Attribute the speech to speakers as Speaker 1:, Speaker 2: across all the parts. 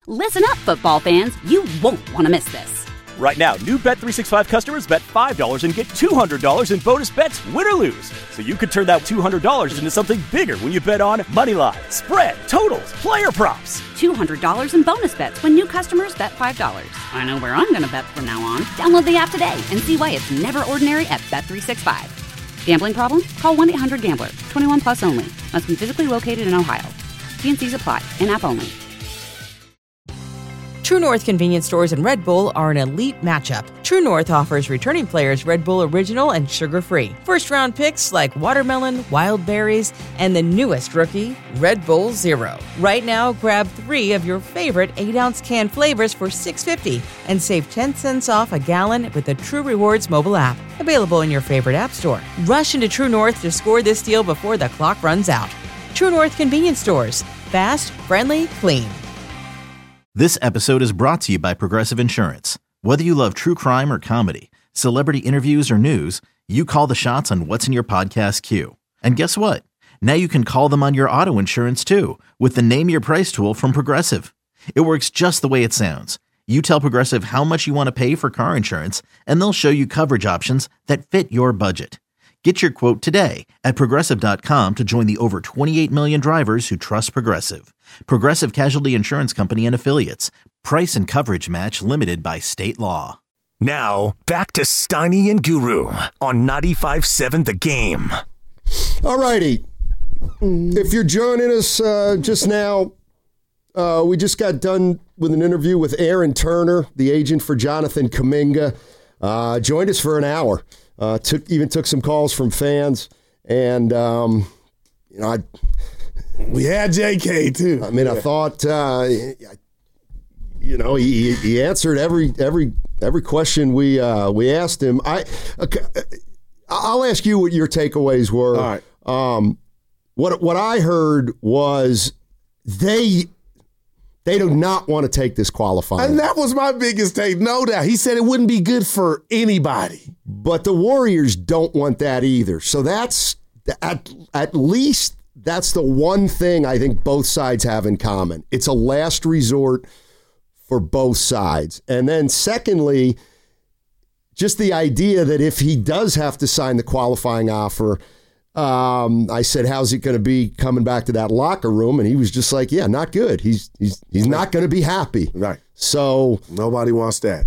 Speaker 1: Listen up, football fans. You won't want to miss this.
Speaker 2: Right now, new Bet365 customers bet $5 and get $200 in bonus bets, win or lose. So you could turn that $200 into something bigger when you bet on moneyline, spread, totals, player props.
Speaker 1: $200 in bonus bets when new customers bet $5. I know where I'm going to bet from now on. Download the app today and see why it's never ordinary at Bet365. Gambling problem? Call 1-800-GAMBLER. 21 plus only. Must be physically located in Ohio. T&Cs apply. In-app only.
Speaker 3: True North convenience stores and Red Bull are an elite matchup. True North offers returning players Red Bull Original and sugar-free. First-round picks like watermelon, wild berries, and the newest rookie, Red Bull Zero. Right now, grab 3 of your favorite 8-ounce can flavors for $6.50 and save 10 cents off a gallon with the True Rewards mobile app. Available in your favorite app store. Rush into True North to score this deal before the clock runs out. True North convenience stores. Fast, friendly, clean.
Speaker 4: This episode is brought to you by Progressive Insurance. Whether you love true crime or comedy, celebrity interviews or news, you call the shots on what's in your podcast queue. And guess what? Now you can call them on your auto insurance too with the Name Your Price tool from Progressive. It works just the way it sounds. You tell Progressive how much you want to pay for car insurance, and they'll show you coverage options that fit your budget. Get your quote today at Progressive.com to join the over 28 million drivers who trust Progressive. Progressive Casualty Insurance Company and Affiliates. Price and coverage match limited by state law.
Speaker 5: Now, back to Steiny and Guru on 95.7 The Game.
Speaker 6: All righty. If you're joining us just now, we just got done with an interview with Aaron Turner, the agent for Jonathan Kuminga. Joined us for an hour. Took some calls from fans, and
Speaker 7: we had JK too.
Speaker 6: I mean, I thought he answered every question we asked him. I'll ask you what your takeaways were.
Speaker 7: All right.
Speaker 6: What I heard was they do not want to take this qualifying.
Speaker 7: And that was my biggest take, no doubt. He said it wouldn't be good for anybody.
Speaker 6: But the Warriors don't want that either. So that's at least that's the one thing I think both sides have in common. It's a last resort for both sides. And then secondly, just the idea that if he does have to sign the qualifying offer, I said, how's he going to be coming back to that locker room? And he was just like, yeah, not good. He's not going to be happy.
Speaker 7: Right.
Speaker 6: So
Speaker 7: nobody wants that.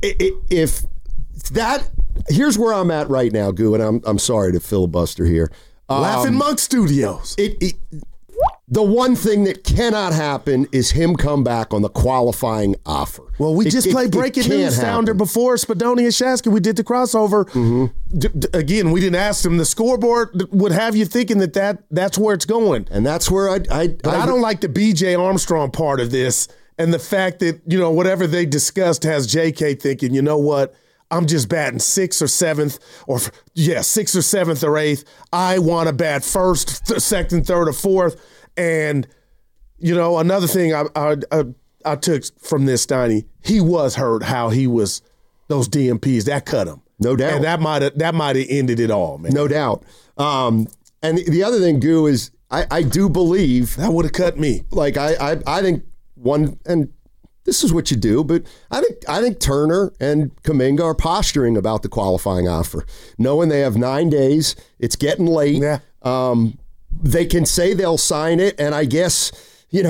Speaker 6: Here's where I'm at right now, Goo, and I'm sorry to filibuster here.
Speaker 7: Laughing Monk Studios.
Speaker 6: The one thing that cannot happen is him come back on the qualifying offer.
Speaker 7: Well, we just played Breaking News Sounder before Spadoni and Shasky. We did the crossover. Mm-hmm. Again, we didn't ask them. The scoreboard would have you thinking that's where it's going.
Speaker 6: And that's where I
Speaker 7: don't like the B.J. Armstrong part of this and the fact that, whatever they discussed has J.K. thinking, you know what? I'm just batting 6th or 7th, 6th or 7th or 8th. I want to bat 1st, 2nd, 3rd, or 4th. And, another thing I took from this, Steiny, he was hurt how he was, those DMPs, that cut him.
Speaker 6: No doubt.
Speaker 7: And that might have ended it all, man.
Speaker 6: No doubt. And the other thing, Goo, is I do believe.
Speaker 7: That would have cut me.
Speaker 6: Like, I think one, and this is what you do, but I think Turner and Kuminga are posturing about the qualifying offer, knowing they have 9 days. It's getting late.
Speaker 7: Yeah.
Speaker 6: They can say they'll sign it, and I guess if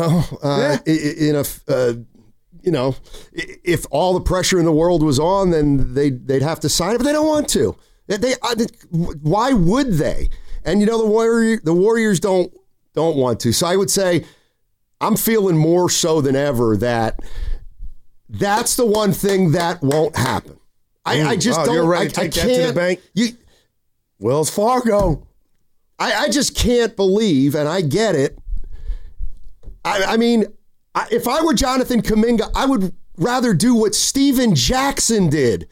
Speaker 6: all the pressure in the world was on, then they'd have to sign it, but they don't want to. Why would they? And the Warriors don't want to. So I would say I'm feeling more so than ever that's the one thing that won't happen. I just don't.
Speaker 7: You're ready to take that to the bank? Wells Fargo.
Speaker 6: I just can't believe, and I get it. I mean, if I were Jonathan Kuminga, I would rather do what Steven Jackson did.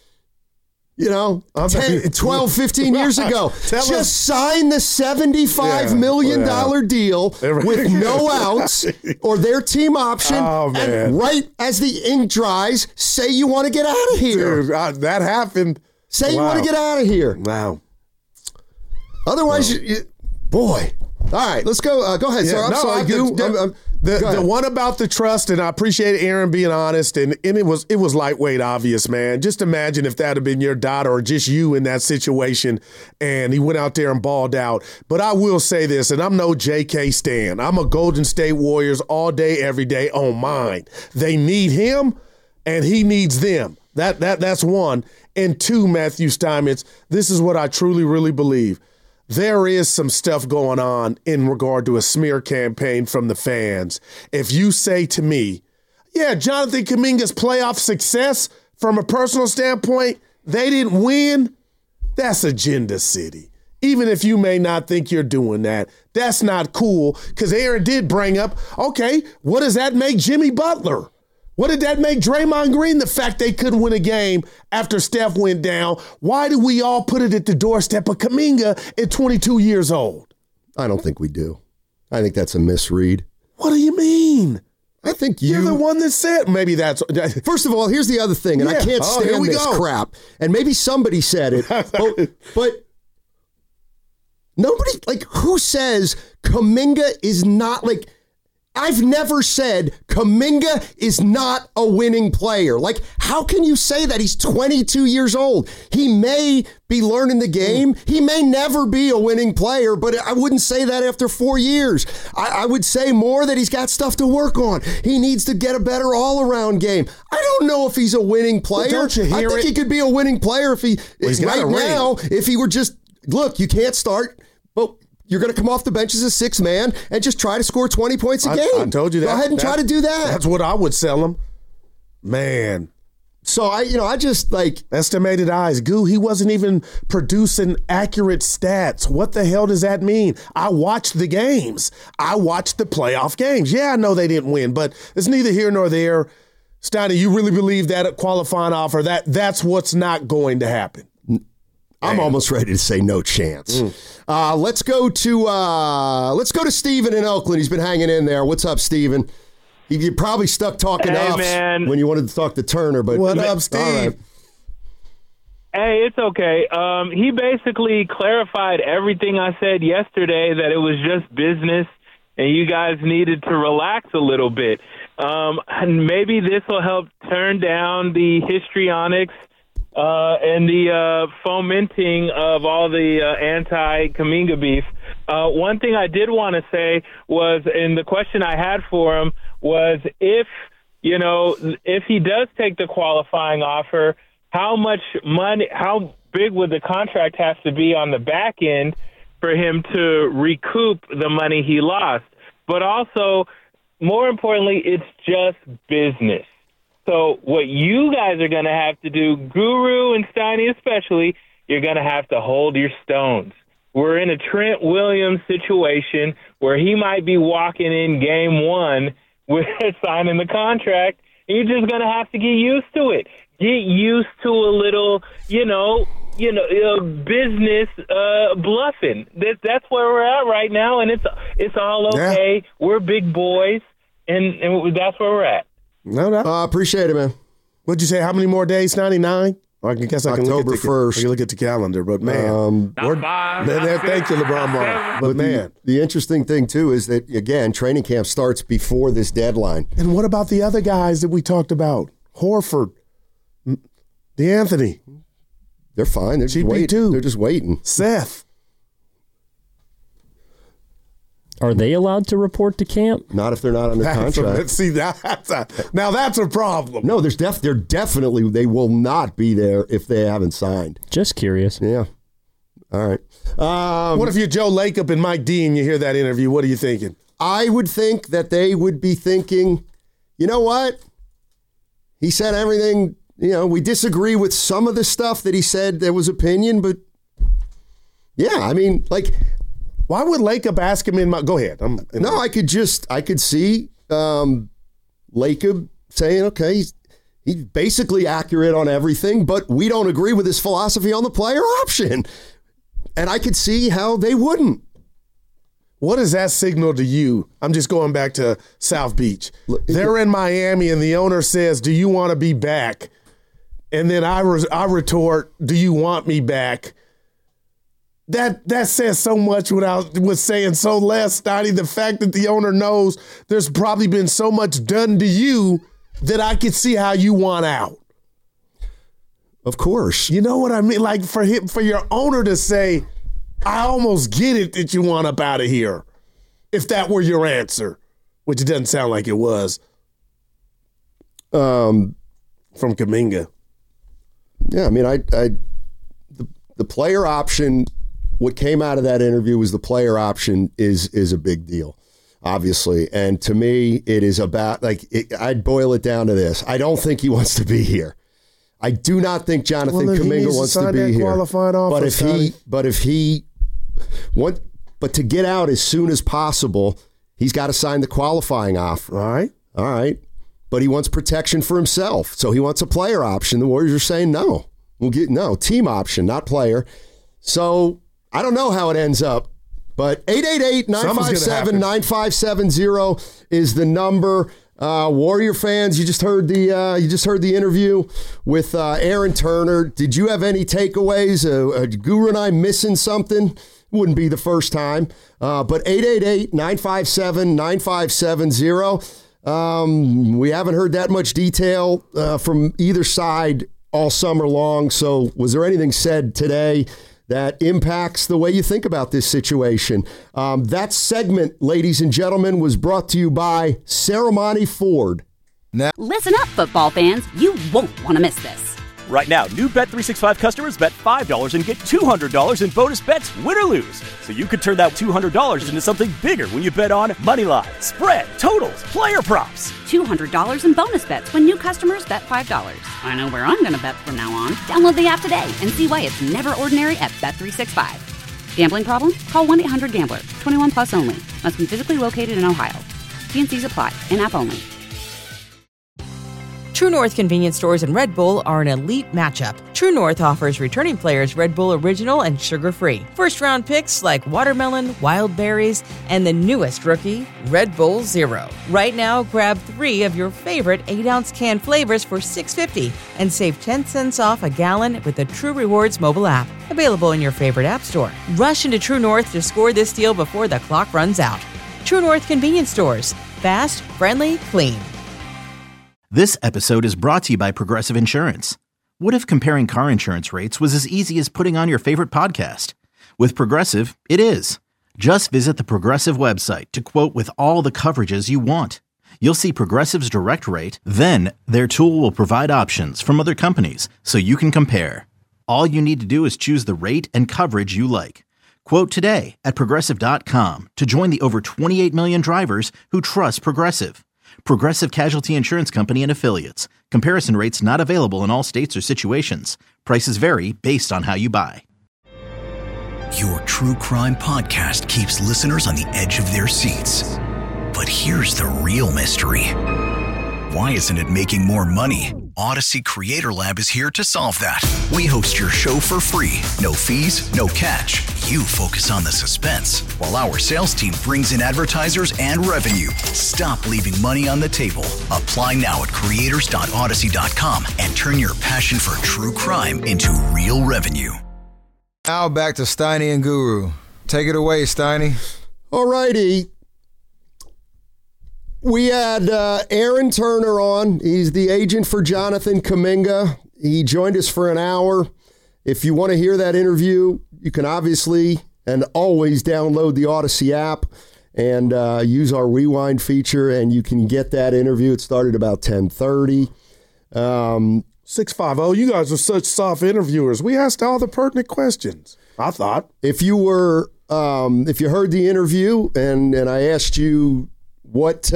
Speaker 6: 12, 15 years ago. Just sign the $75 million deal with no outs or their team option.
Speaker 7: Oh, man.
Speaker 6: And right as the ink dries, say you want to get out of here.
Speaker 7: Dude, that happened.
Speaker 6: Say you want to get out of here.
Speaker 7: Wow.
Speaker 6: Otherwise, boy. All right, let's go. Go ahead, sir. I'm sorry, Goo.
Speaker 7: The one about the trust, and I appreciate Aaron being honest, and it was lightweight obvious, man. Just imagine if that had been your daughter or just you in that situation, and he went out there and balled out. But I will say this, and I'm no J.K. stan. I'm a Golden State Warriors all day, every day on mine. They need him, and he needs them. That's one. And two, Matthew Steinmetz, this is what I truly, really believe. There is some stuff going on in regard to a smear campaign from the fans. If you say to me, yeah, Jonathan Kuminga's playoff success from a personal standpoint, they didn't win, that's Agenda City. Even if you may not think you're doing that, that's not cool, because Aaron did bring up, okay, what does that make Jimmy Butler? What did that make Draymond Green? The fact they couldn't win a game after Steph went down. Why do we all put it at the doorstep of Kuminga at 22 years old?
Speaker 6: I don't think we do. I think that's a misread.
Speaker 7: What do you mean?
Speaker 6: I think
Speaker 7: You're the one that said maybe that's.
Speaker 6: First of all, here's the other thing, and I can't stand this crap. And maybe somebody said it, but nobody, like, who says Kuminga is not, like, I've never said Kuminga is not a winning player. Like, how can you say that? He's 22 years old. He may be learning the game. He may never be a winning player, but I wouldn't say that after 4 years. I would say more that he's got stuff to work on. He needs to get a better all-around game. I don't know if he's a winning player.
Speaker 7: Well, don't you hear
Speaker 6: I think he could be a winning player if if he were just, look, you can't start, but you're going to come off the bench as a sixth man and just try to score 20 points a game.
Speaker 7: I told you that.
Speaker 6: Go ahead and try to do that.
Speaker 7: That's what I would sell him. Man.
Speaker 6: So I just like
Speaker 7: estimated eyes. He wasn't even producing accurate stats. What the hell does that mean? I watched the games. I watched the playoff games. Yeah, I know they didn't win, but it's neither here nor there. Steiny, you really believe that qualifying offer, that's what's not going to happen?
Speaker 6: I'm almost ready to say no chance. Let's go to Steven in Oakland. He's been hanging in there. What's up, Steven? You probably stuck talking ups when you wanted to talk to Turner. But
Speaker 7: what up, Steve?
Speaker 6: Right.
Speaker 8: Hey, it's okay. He basically clarified everything I said yesterday, that it was just business and you guys needed to relax a little bit. And maybe this will help turn down the histrionics and the fomenting of all the anti-Kuminga beef. One thing I did want to say was, and the question I had for him was, if he does take the qualifying offer, how much money, how big would the contract have to be on the back end for him to recoup the money he lost? But also, more importantly, it's just business. So what you guys are going to have to do, Guru and Steiny especially, you're going to have to hold your stones. We're in a Trent Williams situation where he might be walking in game one with signing the contract, and you're just going to have to get used to it. Get used to a little, business bluffing. That's where we're at right now, and it's all okay. Yeah. We're big boys, and that's where we're at.
Speaker 7: No doubt.
Speaker 6: Appreciate it, man.
Speaker 7: What'd you say? How many more days? 99? I guess I can
Speaker 6: October 1st.
Speaker 7: I can look at the calendar, but man, thank you, LeBron Ball. But man,
Speaker 6: the interesting thing too is that again, training camp starts before this deadline.
Speaker 7: And what about the other guys that we talked about? Horford, DeAnthony.
Speaker 6: They're fine. They're just waiting. They're just waiting.
Speaker 7: Seth.
Speaker 9: Are they allowed to report to camp?
Speaker 6: Not if they're not under contract.
Speaker 7: See, that's a problem.
Speaker 6: No, they're definitely, they will not be there if they haven't signed.
Speaker 9: Just curious.
Speaker 6: Yeah. All right.
Speaker 7: What if you're Joe Lacob and Mike Dean, you hear that interview? What are you thinking?
Speaker 6: I would think that they would be thinking, you know what? He said everything, we disagree with some of the stuff that he said that was opinion, but yeah, I mean, like,
Speaker 7: why would Lacob ask him go ahead.
Speaker 6: I could see Lacob saying, okay, he's basically accurate on everything, but we don't agree with his philosophy on the player option. And I could see how they wouldn't.
Speaker 7: What does that signal to you? I'm just going back to South Beach. They're in Miami and the owner says, do you want to be back? And then I retort, do you want me back? That says so much without saying so less, Stoney. The fact that the owner knows there's probably been so much done to you that I could see how you want out.
Speaker 6: Of course.
Speaker 7: You know what I mean? Like for your owner to say, I almost get it that you want up out of here. If that were your answer, which it doesn't sound like it was. From Kuminga.
Speaker 6: Yeah, I mean, the player option, what came out of that interview was the player option is a big deal, obviously. And to me, it is about, I'd boil it down to this. I don't think he wants to be here. I do not think Jonathan Kuminga wants to be here. But to get out as soon as possible, he's got to sign the qualifying offer. All right. But he wants protection for himself. So he wants a player option. The Warriors are saying no. Team option, not player. So I don't know how it ends up. But 888-957-9570 is the number. Warrior fans, you just heard the interview with Aaron Turner. Did you have any takeaways? Guru and I missing something? Wouldn't be the first time. But 888-957-9570. We haven't heard that much detail from either side all summer long. So was there anything said today that impacts the way you think about this situation? That segment, ladies and gentlemen, was brought to you by Ceremony Ford.
Speaker 1: Listen up, football fans. You won't want to miss this.
Speaker 2: Right now, new Bet365 customers bet $5 and get $200 in bonus bets, win or lose. So you could turn that $200 into something bigger when you bet on moneyline, spread, totals, player props.
Speaker 1: $200 in bonus bets when new customers bet $5. I know where I'm going to bet from now on. Download the app today and see why it's never ordinary at Bet365. Gambling problem? Call 1-800-GAMBLER. 21 plus only. Must be physically located in Ohio. T&Cs apply. In-app only.
Speaker 3: True North convenience stores and Red Bull are an elite matchup. True North offers returning players Red Bull Original and sugar-free. First-round picks like watermelon, wild berries, and the newest rookie, Red Bull Zero. Right now, grab 3 of your favorite 8-ounce can flavors for $6.50 and save 10 cents off a gallon with the True Rewards mobile app. Available in your favorite app store. Rush into True North to score this deal before the clock runs out. True North convenience stores. Fast, friendly, clean.
Speaker 4: This episode is brought to you by Progressive Insurance. What if comparing car insurance rates was as easy as putting on your favorite podcast? With Progressive, it is. Just visit the Progressive website to quote with all the coverages you want. You'll see Progressive's direct rate, then their tool will provide options from other companies so you can compare. All you need to do is choose the rate and coverage you like. Quote today at Progressive.com to join the over 28 million drivers who trust Progressive. Progressive Casualty Insurance Company and Affiliates. Comparison rates not available in all states or situations. Prices vary based on how you buy.
Speaker 5: Your true crime podcast keeps listeners on the edge of their seats. But here's the real mystery. Why isn't it making more money? Odyssey Creator Lab is here to solve that. We host your show for free. No fees, no catch. You focus on the suspense, while our sales team brings in advertisers and revenue. Stop leaving money on the table. Apply now at creators.odyssey.com and turn your passion for true crime into real revenue.
Speaker 10: Now back to Steiny and Guru. Take it away, Steiny.
Speaker 6: All righty. We had Aaron Turner on. He's the agent for Jonathan Kuminga. He joined us for an hour. If you want to hear that interview, you can obviously and always download the Odyssey app and use our rewind feature, and you can get that interview. It started about 10:30.
Speaker 7: 650, you guys are such soft interviewers. We asked all the pertinent questions, I thought.
Speaker 6: If you heard the interview and I asked you what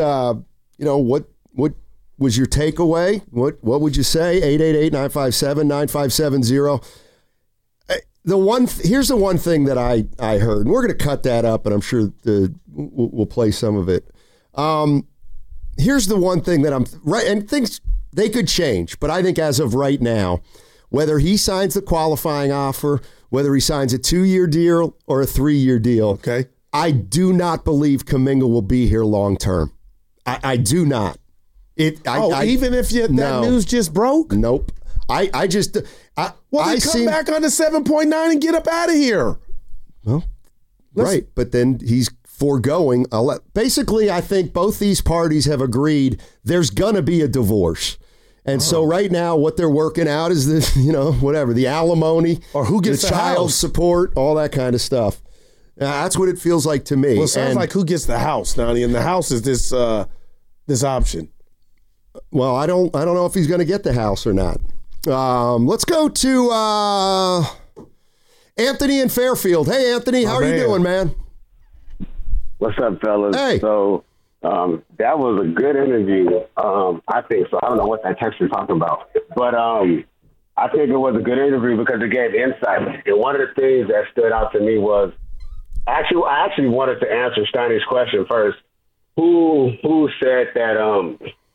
Speaker 6: was your takeaway? What would you say? 888-957-9570. Here's the one thing that I heard, and we're going to cut that up, and I'm sure we'll play some of it. Here's the one thing that I'm right, and things they could change, but I think as of right now, whether he signs the qualifying offer, whether he signs a 2-year deal or a 3-year deal,
Speaker 7: okay,
Speaker 6: I do not believe Kuminga will be here long term. I do not.
Speaker 7: Even if that news just broke?
Speaker 6: Nope. Come back on the 7.9 and get up out of here. Well, right, but then he's foregoing. Basically, I think both these parties have agreed there's going to be a divorce. And so right now what they're working out is the, whatever, the alimony.
Speaker 7: Or who gets the
Speaker 6: child
Speaker 7: house.
Speaker 6: support, all that kind of stuff. That's what it feels like to me.
Speaker 7: Well, it sounds like who gets the house, Donnie, and the house is this option.
Speaker 6: Well, I don't know if he's going to get the house or not. Let's go to Anthony in Fairfield. Hey, Anthony, how are you doing, man?
Speaker 11: What's up, fellas?
Speaker 6: Hey.
Speaker 11: So that was a good interview, I think. So I don't know what that text you're talking about. But I think it was a good interview because it gave insight. And one of the things that stood out to me was, I actually wanted to answer Steiny's question first. Who said that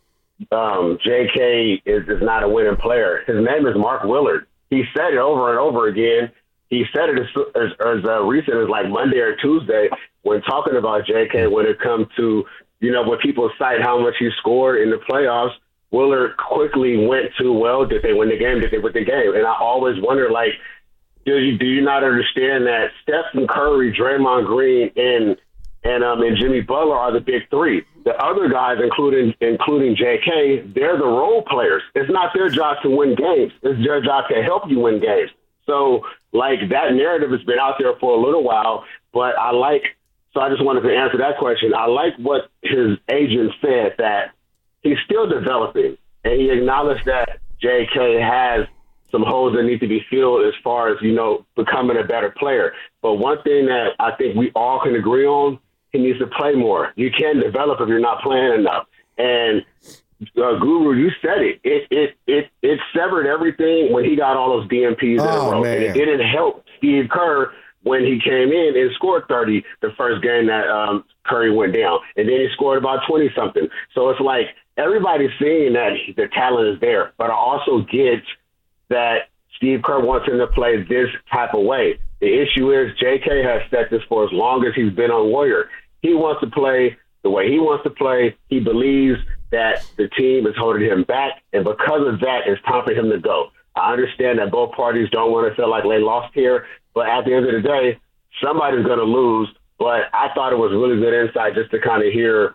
Speaker 11: J.K. is not a winning player? His name is Mark Willard. He said it over and over again. He said it as recent as like Monday or Tuesday when talking about J.K. when it comes to, when people cite how much he scored in the playoffs. Willard quickly went to, well, did they win the game? Did they win the game? And I always wonder, like, do you not understand that Stephen Curry, Draymond Green, and Jimmy Butler are the big three? The other guys, including J.K., they're the role players. It's not their job to win games. It's their job to help you win games. So, like, that narrative has been out there for a little while, but so I just wanted to answer that question. I like what his agent said, that he's still developing, and he acknowledged that J.K. has some holes that need to be filled as far as, becoming a better player. But one thing that I think we all can agree on, he needs to play more. You can't develop if you're not playing enough. And Guru, you said it. It severed everything when he got all those DMPs in a row.
Speaker 7: Man.
Speaker 11: And it didn't help Steve Kerr when he came in and scored 30 the first game that Curry went down. And then he scored about 20-something. So it's like everybody's seeing that the talent is there. But I also get that Steve Kerr wants him to play this type of way. The issue is J.K. has set this for as long as he's been on Warrior. He wants to play the way he wants to play. He believes that the team is holding him back, and because of that, it's time for him to go. I understand that both parties don't want to feel like they lost here, but at the end of the day, somebody's going to lose. But I thought it was really good insight just to kind of hear,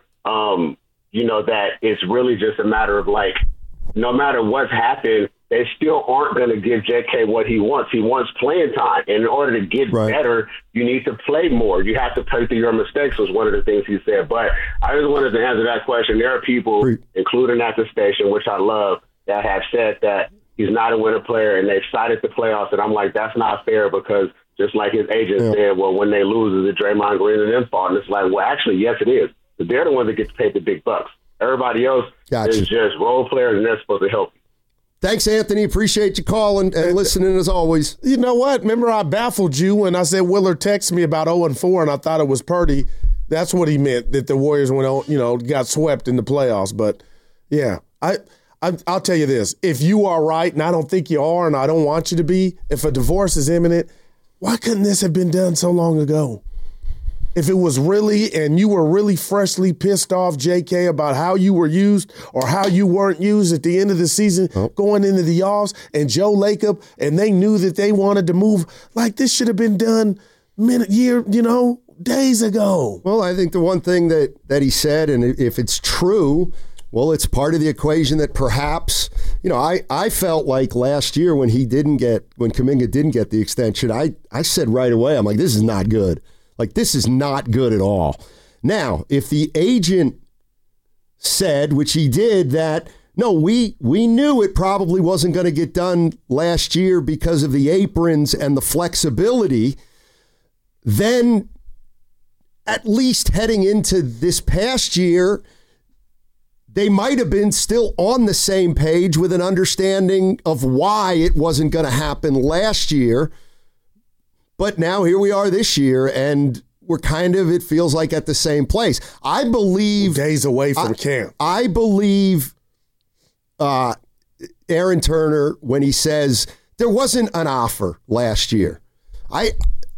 Speaker 11: that it's really just a matter of, like, no matter what's happened, they still aren't going to give J.K. what he wants. He wants playing time. And in order to get better, you need to play more. You have to play through your mistakes was one of the things he said. But I just wanted to answer that question. There are people, including at the station, which I love, that have said that he's not a winning player, and they've cited the playoffs. And I'm like, that's not fair because just like his agent said, well, when they lose, is it Draymond Green and them fault? And it's like, well, actually, yes, it is. But they're the ones that get to pay the big bucks. Everybody else is just role players, and they're supposed to help you.
Speaker 6: Thanks, Anthony. Appreciate you calling and listening as always.
Speaker 7: You know what? Remember I baffled you when I said Willard texted me about 0-4 and I thought it was Purdy. That's what he meant, that the Warriors got swept in the playoffs. But, yeah, I'll tell you this. If you are right, and I don't think you are and I don't want you to be, if a divorce is imminent, why couldn't this have been done so long ago? If it was really, and you were really freshly pissed off, J.K., about how you were used or how you weren't used at the end of the season going into the offs, and Joe Lacob, and they knew that they wanted to move, like this should have been done days ago.
Speaker 6: Well, I think the one thing that he said, and if it's true, well, it's part of the equation that perhaps, I felt like last year when Kuminga didn't get the extension, I said right away, I'm like, this is not good. Like, this is not good at all. Now, if the agent said, which he did, that, no, we knew it probably wasn't going to get done last year because of the aprons and the flexibility, then at least heading into this past year, they might have been still on the same page with an understanding of why it wasn't going to happen last year. But now here we are this year, and we're it feels like at the same place. I believe...
Speaker 7: days away from camp.
Speaker 6: I believe Aaron Turner when he says there wasn't an offer last year. I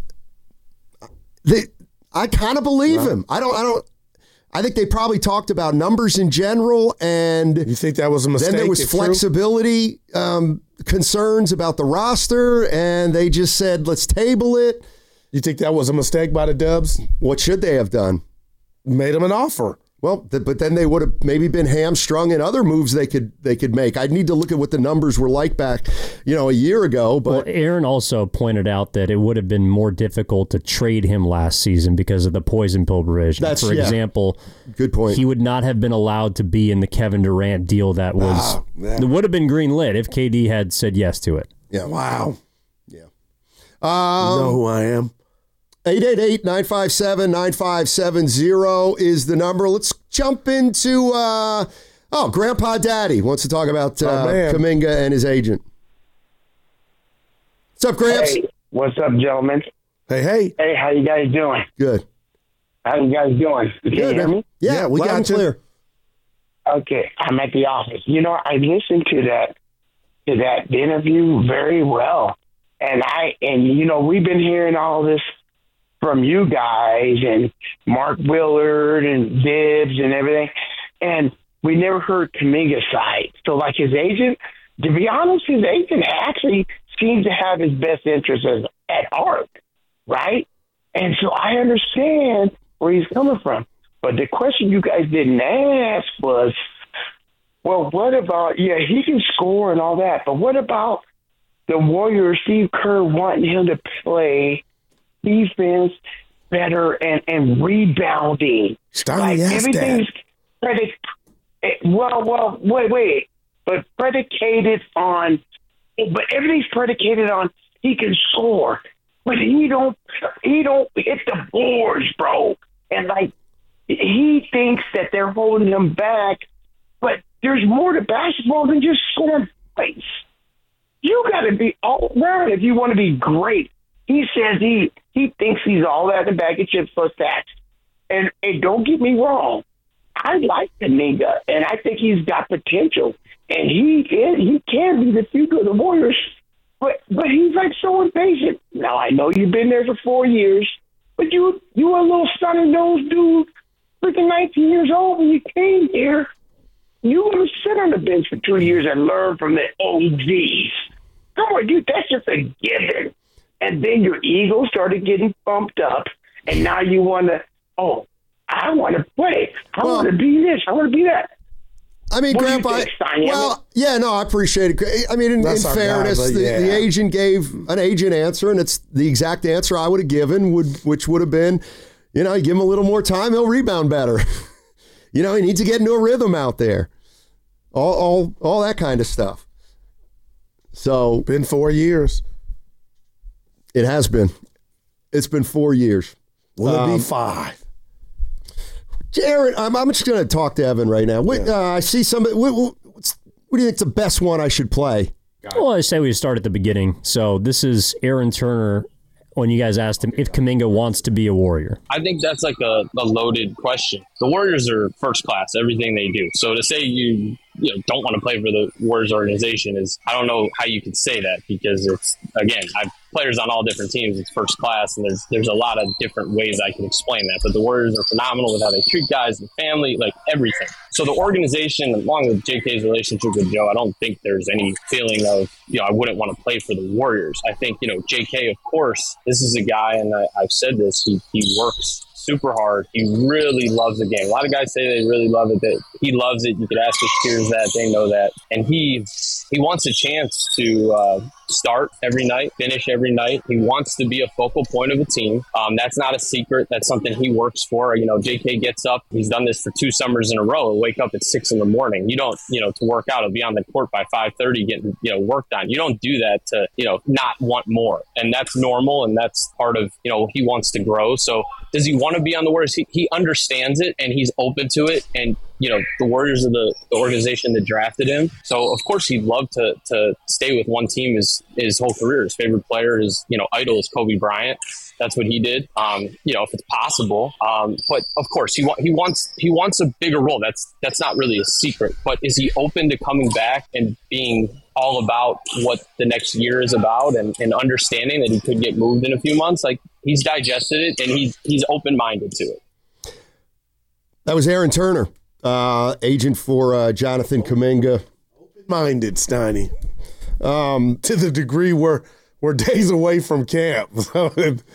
Speaker 6: kind of believe him. I think they probably talked about numbers in general, and
Speaker 7: you think that was a mistake?
Speaker 6: Then there was flexibility concerns about the roster, and they just said, let's table it.
Speaker 7: You think that was a mistake by the Dubs?
Speaker 6: What should they have done?
Speaker 7: Made him an offer.
Speaker 6: Well, but then they would have maybe been hamstrung in other moves they could make. I'd need to look at what the numbers were like back, a year ago. But
Speaker 9: well, Aaron also pointed out that it would have been more difficult to trade him last season because of the poison pill provision. For example,
Speaker 6: good point.
Speaker 9: He would not have been allowed to be in the Kevin Durant deal that was it would have been greenlit if KD had said yes to it.
Speaker 6: Yeah.
Speaker 7: Wow.
Speaker 6: Yeah.
Speaker 7: You know who I am.
Speaker 6: 888-957-9570 is the number. Let's jump into, Grandpa Daddy wants to talk about Kuminga and his agent. What's up, Gramps?
Speaker 12: Hey, what's up, gentlemen?
Speaker 7: Hey.
Speaker 12: Hey, how you guys doing?
Speaker 6: Good.
Speaker 12: How you guys doing? Can you hear me?
Speaker 6: Yeah, we got you. Clear.
Speaker 12: Okay, I'm at the office. I listened to that interview very well. And we've been hearing all this from you guys and Mark Willard and Dibbs and everything. And we never heard Kuminga's side. So like his agent, to be honest, his agent actually seems to have his best interests at heart, right? And so I understand where he's coming from. But the question you guys didn't ask was, well, what about, he can score and all that, but what about the Warriors, Steve Kerr wanting him to play defense better and rebounding? Everything's everything's predicated on he can score, but he don't hit the boards, bro. And he thinks that they're holding him back, but there's more to basketball than just scoring points. You got to be all around if you want to be great. He says he thinks he's all that in the bag of chips plus that. And don't get me wrong, I like Kuminga, and I think he's got potential, and he can be the future of the Warriors. But he's so impatient. Now I know you've been there for 4 years, but you were a little sunny-nosed dude, freaking 19 years old when you came here. You were to sit on the bench for 2 years and learn from the OGs. Come on, dude, that's just a given. And then your ego started getting bumped up, and now you want to, I want to play. I want to be this. I want to be that.
Speaker 6: I mean,
Speaker 12: what
Speaker 6: Grandpa, I appreciate it. I mean, in fairness, the agent gave an agent answer, and it's the exact answer I would have given, which would have been, you give him a little more time, he'll rebound better. He needs to get into a rhythm out there. All that kind of stuff. So,
Speaker 7: been 4 years.
Speaker 6: It has been. It's been 4 years.
Speaker 7: Will it be 5?
Speaker 6: Aaron, I'm just going to talk to Evan right now. I see somebody. What do you think is the best one I should play?
Speaker 9: Well, I say we start at the beginning. So this is Aaron Turner when you guys asked him if Kuminga wants to be a Warrior.
Speaker 13: I think that's a loaded question. The Warriors are first class, everything they do. So to say you don't want to play for the Warriors organization I don't know how you could say that, because it's, again, I've players on all different teams. It's first class, and there's a lot of different ways I can explain that. But the Warriors are phenomenal with how they treat guys, the family, everything. So the organization, along with JK's relationship with Joe, I don't think there's any feeling of, I wouldn't want to play for the Warriors. I think, JK, of course, this is a guy, and I've said this, he works super hard. He really loves the game. A lot of guys say they really love it. That he loves it. You could ask his peers that. They know that. And he wants a chance to start every night, finish every night. He wants to be a focal point of a team. That's not a secret. That's something he works for. JK gets up. He's done this for 2 summers in a row. He'll wake up at 6 a.m. You don't, to work out. He'll be on the court by 5:30 getting, work done. You don't do that to, not want more. And that's normal. And that's part of, he wants to grow. So does he want to be on the Warriors? He understands it, and he's open to it. And, the Warriors are the organization that drafted him. So, of course, he'd love to stay with one team his whole career. His favorite player, his idol is Kobe Bryant. That's what he did. If it's possible. But of course, he wants a bigger role. That's not really a secret. But is he open to coming back and being all about what the next year is about, and understanding that he could get moved in a few months? He's digested it, and he's open-minded to it.
Speaker 6: That was Aaron Turner, agent for Jonathan Kuminga.
Speaker 7: Open-minded, Steiny. To the degree we're days away from camp. So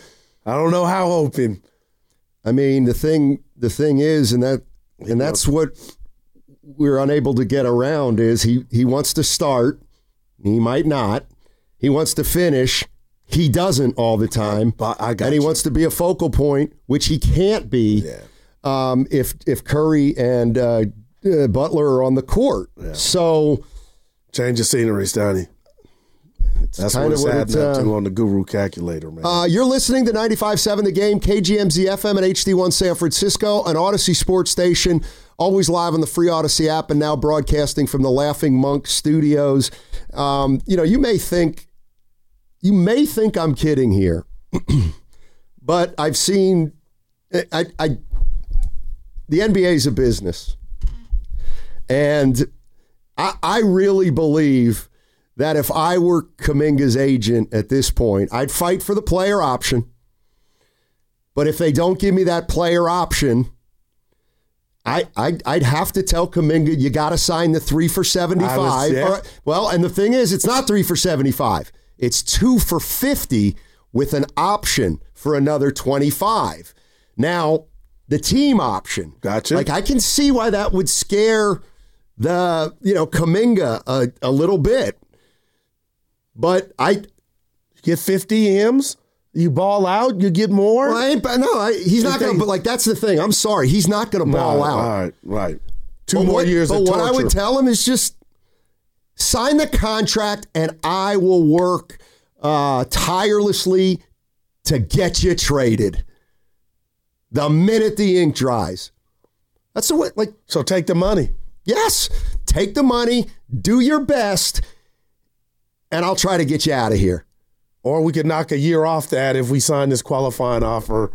Speaker 7: I don't know how open.
Speaker 6: I mean, the thing is, and that's what we're unable to get around is he wants to start. He might not. He wants to finish. He doesn't all the time. And he wants to be a focal point, which he can't be if Curry and Butler are on the court. Yeah. So
Speaker 7: change of scenery, Stoney. That's what it's adding up to on the Guru calculator, man.
Speaker 6: You're listening to 95.7 The Game, KGMZ FM and HD1 San Francisco, an Odyssey sports station, always live on the free Odyssey app and now broadcasting from the Laughing Monk studios. You may think I'm kidding here, but I've seen the NBA is a business, and I really believe that if I were Kuminga's agent at this point, I'd fight for the player option. But if they don't give me that player option, I'd have to tell Kuminga, you got to sign the 3 for $75. Well, and the thing is, it's not 3 for $75. It's 2 for $50 with an option for another $25. Now, the team option.
Speaker 7: Gotcha.
Speaker 6: Like, I can see why that would scare the, Kuminga a little bit. But I
Speaker 7: get 50 M's, you ball out, you get more.
Speaker 6: Well, he's not going to. But that's the thing. I'm sorry, he's not going to ball out.
Speaker 7: Right. Two more years of torture.
Speaker 6: But what I would tell him is just sign the contract, and I will work tirelessly to get you traded the minute the ink dries. That's the way.
Speaker 7: So take the money.
Speaker 6: Yes, take the money. Do your best. And I'll try to get you out of here.
Speaker 7: Or we could knock a year off that if we sign this qualifying offer,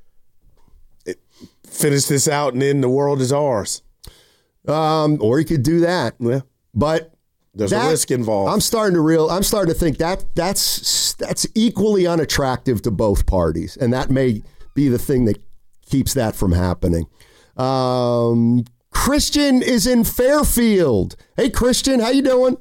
Speaker 7: finish this out, and then the world is ours.
Speaker 6: Or you could do that.
Speaker 7: Yeah.
Speaker 6: But
Speaker 7: there's a risk involved.
Speaker 6: I'm starting to think that's equally unattractive to both parties, and that may be the thing that keeps that from happening. Christian is in Fairfield. Hey, Christian, how you doing?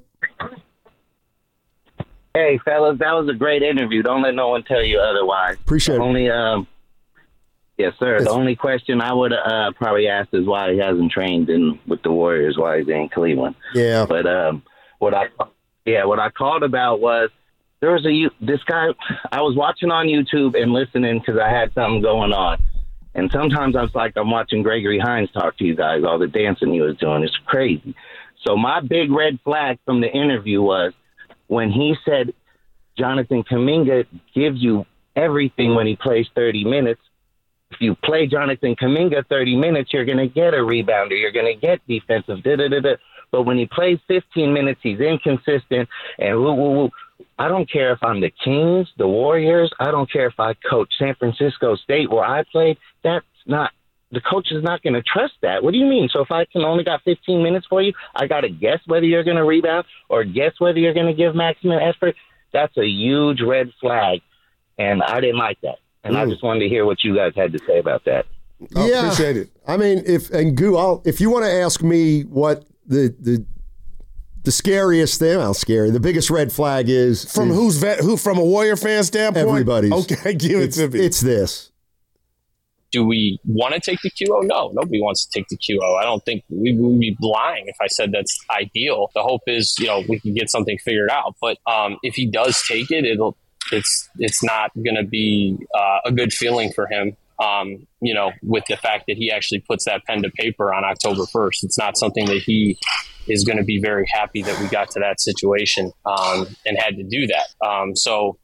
Speaker 14: Hey, fellas, that was a great interview. Don't let no one tell you otherwise.
Speaker 6: Appreciate it.
Speaker 14: Yes, sir. The only question I would probably ask is why he hasn't trained with the Warriors while he's in Cleveland.
Speaker 6: Yeah.
Speaker 14: But what I called about was there was this guy I was watching on YouTube and listening because I had something going on. And sometimes I was like, I'm watching Gregory Hines talk to you guys, all the dancing he was doing. It's crazy. So my big red flag from the interview was when he said Jonathan Kuminga gives you everything when he plays 30 minutes. If you play Jonathan Kuminga 30 minutes, you're going to get a rebounder. You're going to get defensive. But when he plays 15 minutes, he's inconsistent. And I don't care if I'm the Kings, the Warriors. I don't care if I coach San Francisco State where I played. The coach is not going to trust that. What do you mean? So if I can only got 15 minutes for you, I got to guess whether you're going to rebound or guess whether you're going to give maximum effort? That's a huge red flag, and I didn't like that. And I just wanted to hear what you guys had to say about that.
Speaker 6: I appreciate it. I mean, if you want to ask me what the scariest thing, the biggest red flag is
Speaker 7: from who from a Warrior fan standpoint.
Speaker 6: Everybody's.
Speaker 7: Okay, give it to me.
Speaker 6: It's this.
Speaker 13: Do we want to take the QO? No, nobody wants to take the QO. I don't think we would be lying if I said that's ideal. The hope is, we can get something figured out. But if he does take it, it's not going to be a good feeling for him. With the fact that he actually puts that pen to paper on October 1st, it's not something that he is going to be very happy that we got to that situation and had to do that.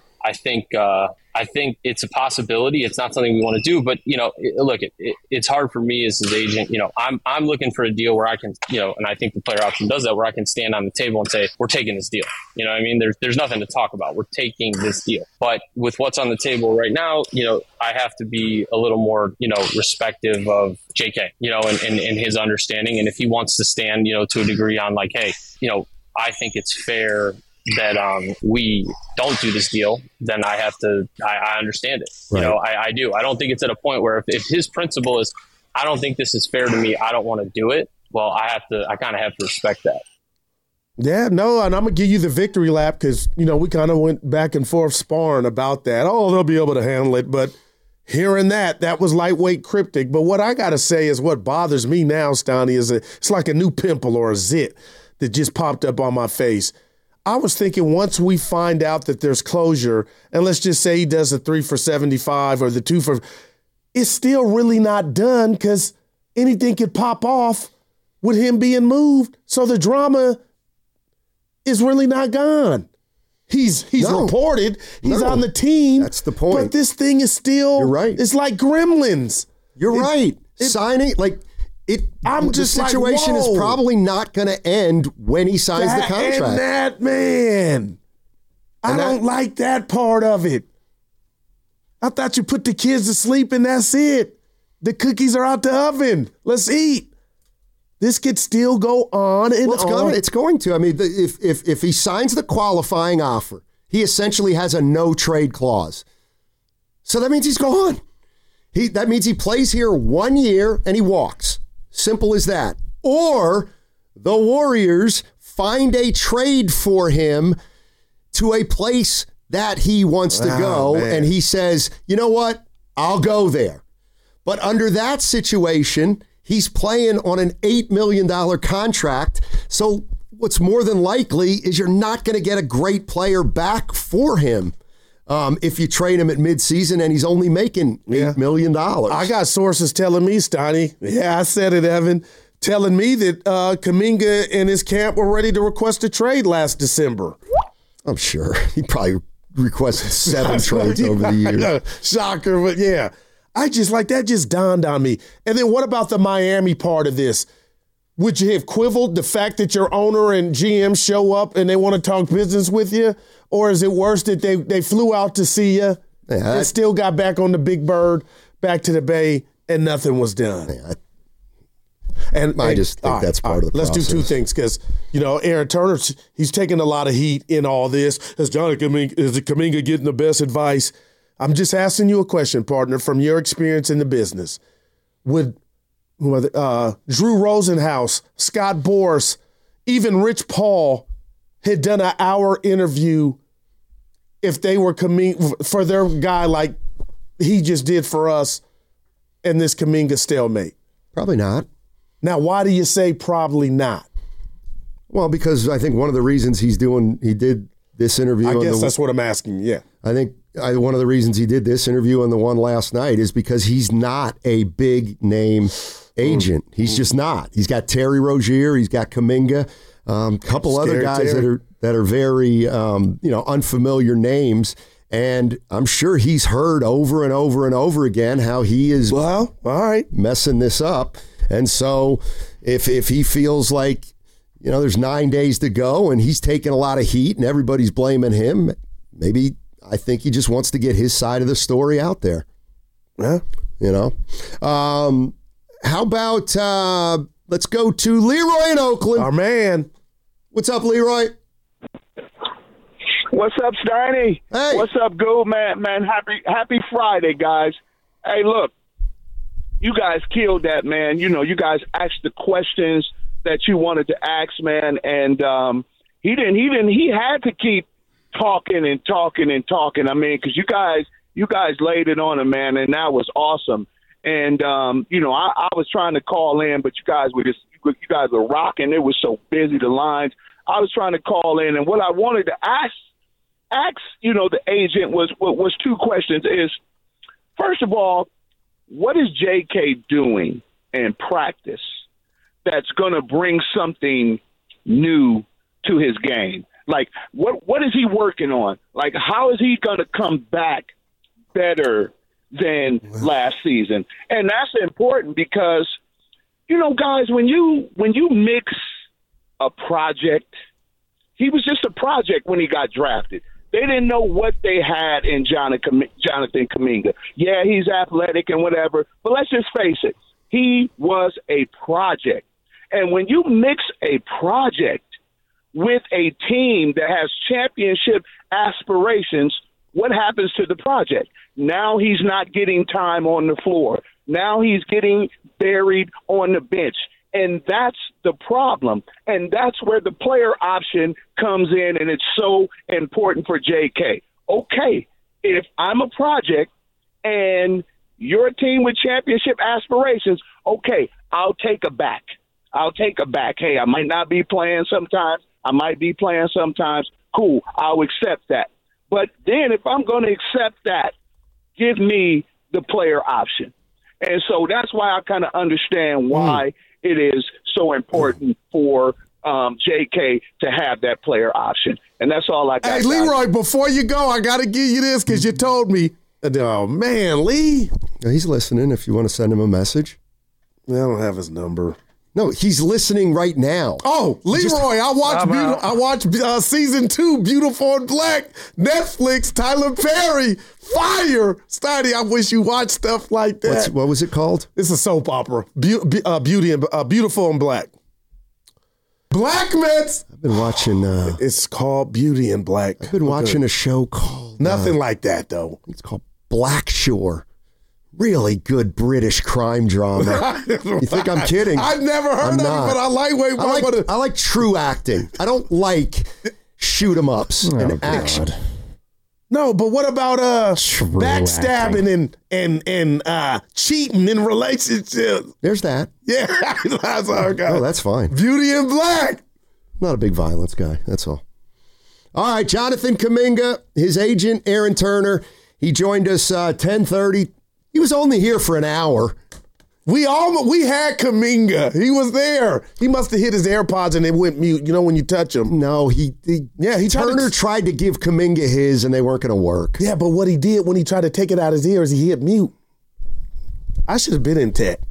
Speaker 13: I think it's a possibility. It's not something we want to do, but look, it's hard for me as his agent. I'm looking for a deal where I can, and I think the player option does that, where I can stand on the table and say, we're taking this deal. You know what I mean? There's nothing to talk about. We're taking this deal. But with what's on the table right now, I have to be a little more, respective of JK, and his understanding. And if he wants to stand, to a degree on like, hey, I think it's fair that we don't do this deal, then I have to, I understand it. Right. I do. I don't think it's at a point where if his principle is, I don't think this is fair to me, I don't want to do it. Well, I kind of have to respect that.
Speaker 7: Yeah, no, and I'm going to give you the victory lap because, we kind of went back and forth sparring about that. Oh, they'll be able to handle it. But hearing that was lightweight cryptic. But what I got to say is what bothers me now, Stoney, is it's like a new pimple or a zit that just popped up on my face. I was thinking once we find out that there's closure, and let's just say he does the 3 for 75 or the 2 for, it's still really not done because anything could pop off with him being moved. So the drama is really not gone. He's reported. He's on the team.
Speaker 6: That's the point.
Speaker 7: But this thing is still.
Speaker 6: You're right.
Speaker 7: It's like Gremlins.
Speaker 6: You're right. Signing the situation is probably not going to end when he signs the contract.
Speaker 7: And that man, I don't like that part of it. I thought you put the kids to sleep and that's it. The cookies are out the oven. Let's eat. This could still go on and on.
Speaker 6: It's going to. I mean, if he signs the qualifying offer, he essentially has a no trade clause. So that means he's gone. That means he plays here 1 year and he walks. Simple as that. Or the Warriors find a trade for him to a place that he wants to go, and he says, you know what? I'll go there. But under that situation, he's playing on an $8 million contract. So what's more than likely is you're not going to get a great player back for him if you trade him at midseason and he's only making $8 million.
Speaker 7: I got sources telling me, Stoney, I said it, Evan, telling me that Kuminga and his camp were ready to request a trade last December.
Speaker 6: I'm sure. He probably requested 7 trades over the years.
Speaker 7: Shocker, but yeah. That just dawned on me. And then what about the Miami part of this? Would you have quibbled the fact that your owner and GM show up and they want to talk business with you? Or is it worse that they flew out to see you and still got back on the Big Bird, back to the Bay, and nothing was done?
Speaker 6: I just think that's part of the process.
Speaker 7: Let's do 2 things because, Aaron Turner, he's taking a lot of heat in all this. Is Kuminga getting the best advice? I'm just asking you a question, partner, from your experience in the business. Would Drew Rosenhaus, Scott Boras, even Rich Paul had done an hour interview if they were for their guy like he just did for us and this Kuminga stalemate?
Speaker 6: Probably not.
Speaker 7: Now, why do you say probably not?
Speaker 6: Well, because I think one of the reasons he did this interview.
Speaker 7: I guess that's what I'm asking, yeah.
Speaker 6: I think one of the reasons he did this interview and the one last night is because he's not a big name agent. He's just not. He's got Terry Rozier. He's got Kuminga. A couple other guys that are very unfamiliar names. And I'm sure he's heard over and over and over again how he is messing this up. And so if he feels like, there's 9 days to go and he's taking a lot of heat and everybody's blaming him, I think he just wants to get his side of the story out there.
Speaker 7: Yeah.
Speaker 6: How about let's go to Leroy in Oakland.
Speaker 7: Our man.
Speaker 6: What's up, Leroy?
Speaker 15: What's up, Steiny?
Speaker 6: Hey.
Speaker 15: What's up, Goo? Man, happy Friday, guys. Hey, look, you guys killed that, man. You guys asked the questions that you wanted to ask, man, and he had to keep talking and talking and talking. I mean, because you guys laid it on him, man, and that was awesome. And I was trying to call in, but you guys were rocking. It was so busy, the lines. I was trying to call in, and what I wanted to ask the agent was 2 questions. Is first of all, what is JK doing in practice that's going to bring something new to his game? Like, what is he working on? Like, how is he going to come back better than last season? And that's important because, guys, when you mix a project, he was just a project when he got drafted. They didn't know what they had in Jonathan Kuminga. Yeah, he's athletic and whatever, but let's just face it. He was a project. And when you mix a project with a team that has championship aspirations, what happens to the project? Now he's not getting time on the floor. Now he's getting buried on the bench. And that's the problem. And that's where the player option comes in, and it's so important for JK. Okay, if I'm a project and you're a team with championship aspirations, okay, I'll take a back. Hey, I might not be playing sometimes. I might be playing sometimes. Cool, I'll accept that. But then if I'm going to accept that, give me the player option. And so that's why I kind of understand why it is so important for JK to have that player option. And that's all I got.
Speaker 7: Hey, Leroy, before you go, I got to give you this because you told me. Oh, man, Lee.
Speaker 6: He's listening if you want to send him a message.
Speaker 7: I don't have his number.
Speaker 6: No, he's listening right now.
Speaker 7: Oh, Leroy, I watched season 2, Beautiful in Black, Netflix, Tyler Perry, fire. Steiny, I wish you watched stuff like that.
Speaker 6: What was it called?
Speaker 7: It's a soap opera, Beautiful in Black. Black Mets.
Speaker 6: I've been watching.
Speaker 7: It's called Beauty in Black.
Speaker 6: I've been watching a show called.
Speaker 7: Nothing like that, though.
Speaker 6: It's called Black Shore. Really good British crime drama. You think I'm kidding?
Speaker 7: I've never heard of it, but I like
Speaker 6: I like true acting. I don't like shoot 'em ups and action.
Speaker 7: No, but what about backstabbing and cheating in relationships?
Speaker 6: There's that.
Speaker 7: Yeah, that's all I got.
Speaker 6: Oh, that's fine.
Speaker 7: Beauty in Black.
Speaker 6: Not a big violence guy. That's all. All right, Jonathan Kuminga, his agent Aaron Turner. He joined us 10:30. He was only here for an hour.
Speaker 7: We had Kuminga. He was there. He must have hit his AirPods and they went mute. You know when you touch them.
Speaker 6: No, Turner tried to give Kuminga his and they weren't going to work.
Speaker 7: Yeah, but what he did when he tried to take it out his ears, he hit mute. I should have been in tech.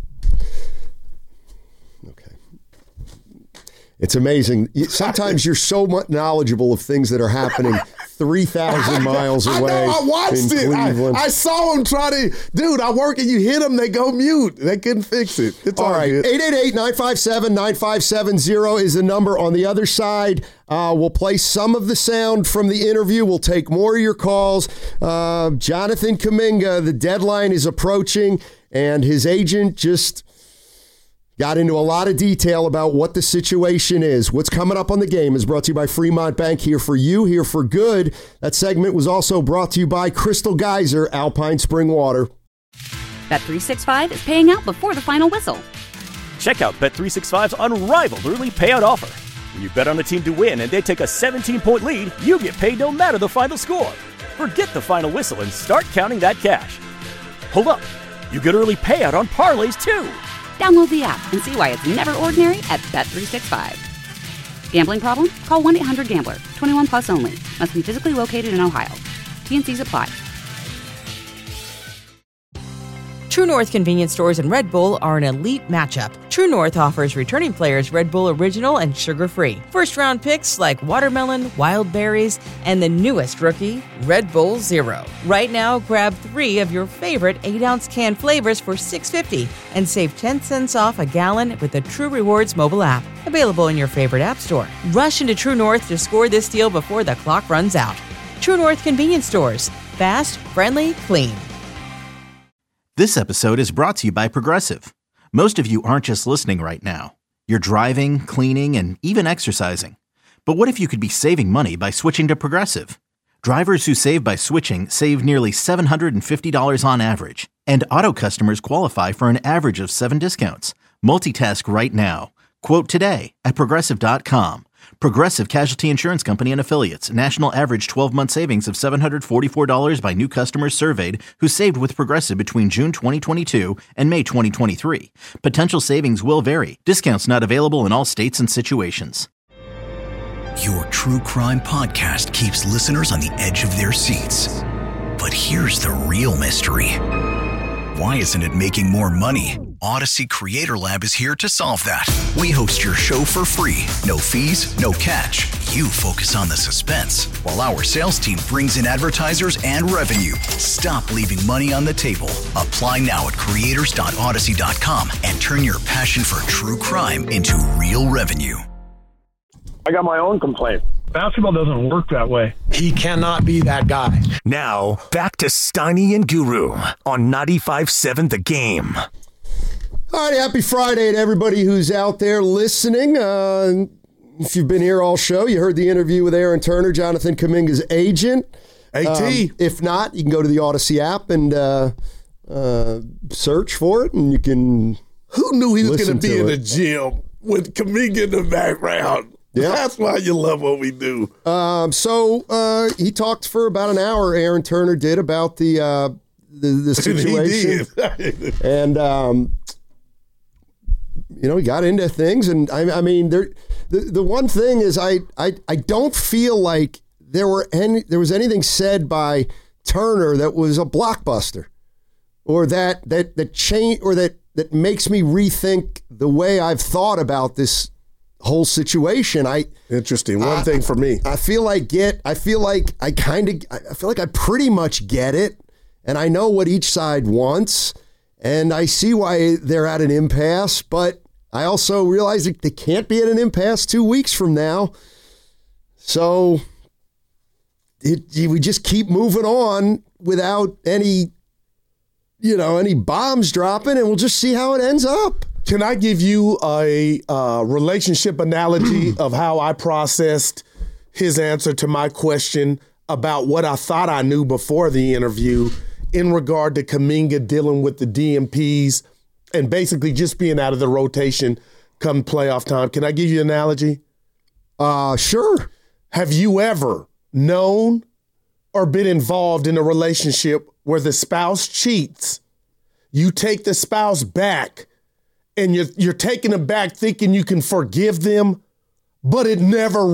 Speaker 6: Okay. It's amazing. Sometimes you're so much knowledgeable of things that are happening 3,000 miles away.
Speaker 7: I know, I watched it. I saw him try to, dude, I work and you hit them, they go mute. They couldn't fix it. It's all right.
Speaker 6: 888-957-9570 is the number. On the other side, we'll play some of the sound from the interview. We'll take more of your calls. Jonathan Kuminga, the deadline is approaching, and his agent just got into a lot of detail about what the situation is. What's coming up on the game is brought to you by Fremont Bank, here for you, here for good. That segment was also brought to you by Crystal Geyser, Alpine Spring Water.
Speaker 1: Bet365 is paying out before the final whistle.
Speaker 2: Check out Bet365's unrivaled early payout offer. When you bet on a team to win and they take a 17-point lead, you get paid no matter the final score. Forget the final whistle and start counting that cash. Hold up. You get early payout on parlays, too.
Speaker 1: Download the app and see why it's never ordinary at Bet365. Gambling problem? Call 1-800-GAMBLER. 21 plus only. Must be physically located in Ohio. T&Cs apply.
Speaker 3: True North convenience stores and Red Bull are an elite matchup. True North offers returning players Red Bull Original and sugar-free. First-round picks like watermelon, wild berries, and the newest rookie, Red Bull Zero. Right now, grab 3 of your favorite 8-ounce can flavors for $6.50 and save 10 cents off a gallon with the True Rewards mobile app. Available in your favorite app store. Rush into True North to score this deal before the clock runs out. True North convenience stores. Fast, friendly, clean.
Speaker 4: This episode is brought to you by Progressive. Most of you aren't just listening right now. You're driving, cleaning, and even exercising. But what if you could be saving money by switching to Progressive? Drivers who save by switching save nearly $750 on average. And auto customers qualify for an average of 7 discounts. Multitask right now. Quote today at Progressive.com. Progressive Casualty Insurance Company and Affiliates. National average 12-month savings of $744 by new customers surveyed who saved with Progressive between June 2022 and May 2023. Potential savings will vary. Discounts not available in all states and situations.
Speaker 5: Your true crime podcast keeps listeners on the edge of their seats. But here's the real mystery. Why isn't it making more money? Odyssey Creator Lab is here to solve that. We host your show for free. No fees, no catch. You focus on the suspense, while our sales team brings in advertisers and revenue. Stop leaving money on the table. Apply now at creators.odyssey.com and turn your passion for true crime into real revenue.
Speaker 15: I got my own complaint.
Speaker 16: Basketball doesn't work that way.
Speaker 7: He cannot be that guy.
Speaker 17: Now, back to Steiny and Guru on 95.7 The Game.
Speaker 6: All right, happy Friday to everybody who's out there listening. If you've been here all show, you heard the interview with Aaron Turner, Jonathan Kuminga's agent.
Speaker 7: AT.
Speaker 6: If not, you can go to the Odyssey app and search for it, and you can.
Speaker 7: Who knew he was going to be in
Speaker 6: it.
Speaker 7: the gym with Kuminga in the background? Yeah. That's why you love what we do.
Speaker 6: So he talked for about an hour, Aaron Turner did, about the situation.
Speaker 7: He did.
Speaker 6: And, he got into things. And, I mean, the one thing is I don't feel like there was anything said by Turner that was a blockbuster or that makes me rethink the way I've thought about this whole situation.
Speaker 7: Interesting. One thing for me.
Speaker 6: I feel like I pretty much get it, and I know what each side wants, and I see why they're at an impasse, but I also realize that they can't be at an impasse 2 weeks from now. So we just keep moving on without any bombs dropping, and we'll just see how it ends up.
Speaker 7: Can I give you a relationship analogy of how I processed his answer to my question about what I thought I knew before the interview in regard to Kuminga dealing with the DMPs and basically just being out of the rotation come playoff time? Can I give you an analogy?
Speaker 6: Sure.
Speaker 7: Have you ever known or been involved in a relationship where the spouse cheats, you take the spouse back, and you're taking them back thinking you can forgive them, but you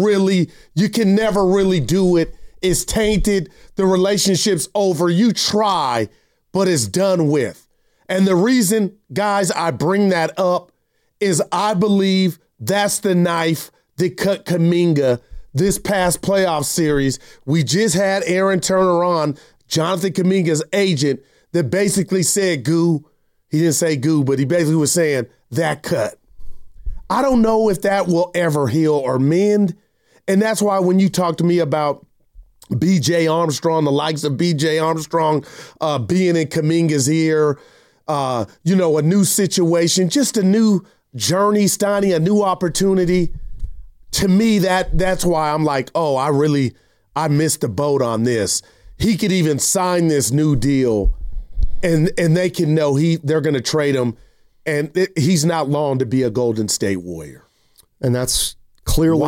Speaker 7: can never really do it. It's tainted. The relationship's over. You try, but it's done with. And the reason, guys, I bring that up is I believe that's the knife that cut Kuminga this past playoff series. We just had Aaron Turner on, Jonathan Kuminga's agent, that basically said, Goo. He didn't say Goo, but he basically was saying that cut. I don't know if that will ever heal or mend. And that's why when you talk to me about B.J. Armstrong, the likes of B.J. Armstrong being in Kuminga's ear, a new situation, just a new journey, Steiny, a new opportunity. To me, that's why I'm like, oh, I missed the boat on this. He could even sign this new deal, and they can know they're going to trade him, and he's not long to be a Golden State Warrior.
Speaker 6: And that's clearly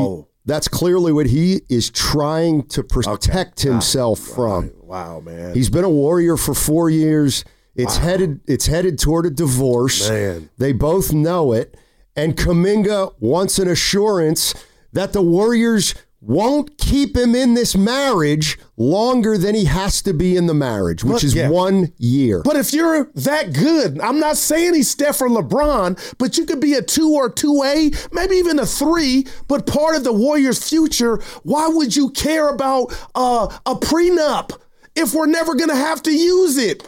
Speaker 6: what he is trying to protect himself from.
Speaker 7: Wow, man.
Speaker 6: He's been a Warrior for 4 years. It's headed toward a divorce.
Speaker 7: Man.
Speaker 6: They both know it. And Kuminga wants an assurance that the Warriors won't keep him in this marriage longer than he has to be in the marriage, which is 1 year.
Speaker 7: But if you're that good, I'm not saying he's Steph or LeBron, but you could be a 2 or 2A, maybe even a 3, but part of the Warriors' future. Why would you care about a prenup if we're never going to have to use it?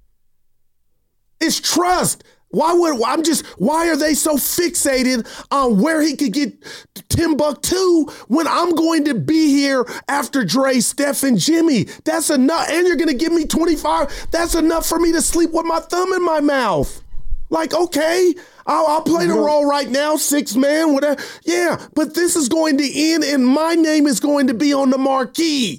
Speaker 7: It's trust. Why are they so fixated on where he could get Timbuktu when I'm going to be here after Dre, Steph, and Jimmy? That's enough. And you're going to give me 25. That's enough for me to sleep with my thumb in my mouth. Like, okay, I'll play the role right now, 6 man, whatever. Yeah, but this is going to end and my name is going to be on the marquee.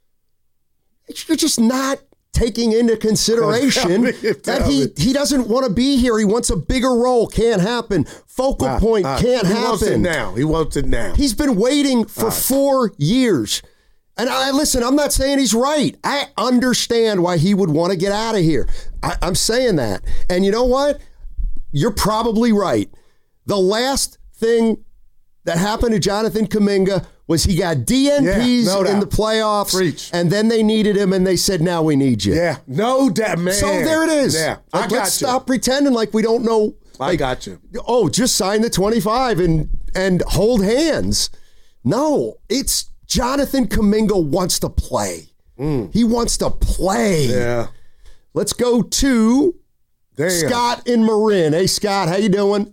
Speaker 6: You're just not taking into consideration that he doesn't want to be here. He wants a bigger role. Can't happen. Focal point can't happen.
Speaker 7: He wants it now.
Speaker 6: He's been waiting for 4 years. And listen, I'm not saying he's right. I understand why he would want to get out of here. I'm saying that. And you know what? You're probably right. The last thing that happened to Jonathan Kuminga was he got DNPs in the playoffs, and then they needed him, and they said, now we need you.
Speaker 7: Yeah, no doubt, man.
Speaker 6: So there it is.
Speaker 7: Yeah,
Speaker 6: let's stop pretending like we don't know.
Speaker 7: I got you.
Speaker 6: Oh, just sign the 25 and hold hands. No, it's Jonathan Kuminga wants to play. He wants to play.
Speaker 7: Yeah.
Speaker 6: Let's go to Scott in Marin. Hey, Scott, how you doing?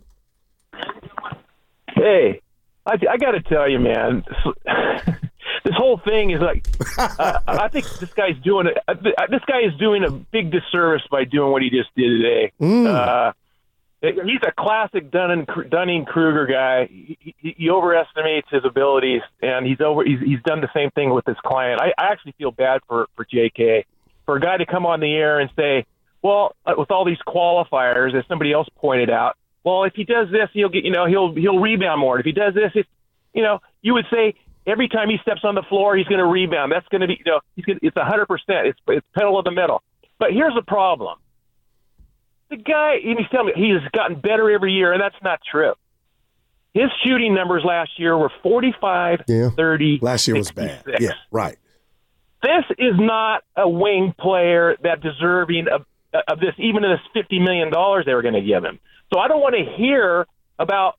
Speaker 8: Hey. I got to tell you, man, this whole thing is like, I think this guy is doing a big disservice by doing what he just did today.
Speaker 17: He's a classic Dunning-Kruger guy. He overestimates his abilities, and he's done the same thing with his client. I actually feel bad for JK, for a guy to come on the air and say, well, with all these qualifiers, as somebody else pointed out, well, if he does this, he'll get, he'll rebound more. If he does this, you would say every time he steps on the floor, he's going to rebound. That's going to be, it's 100%. It's pedal to the metal. But here's the problem. The guy, and he's telling me he has gotten better every year, and that's not true. His shooting numbers last year were 45, 30,
Speaker 7: Last year
Speaker 17: 66.
Speaker 7: was bad. Yeah, right.
Speaker 17: This is not a wing player that deserving of this, even this $50 million they were going to give him. So I don't want to hear about,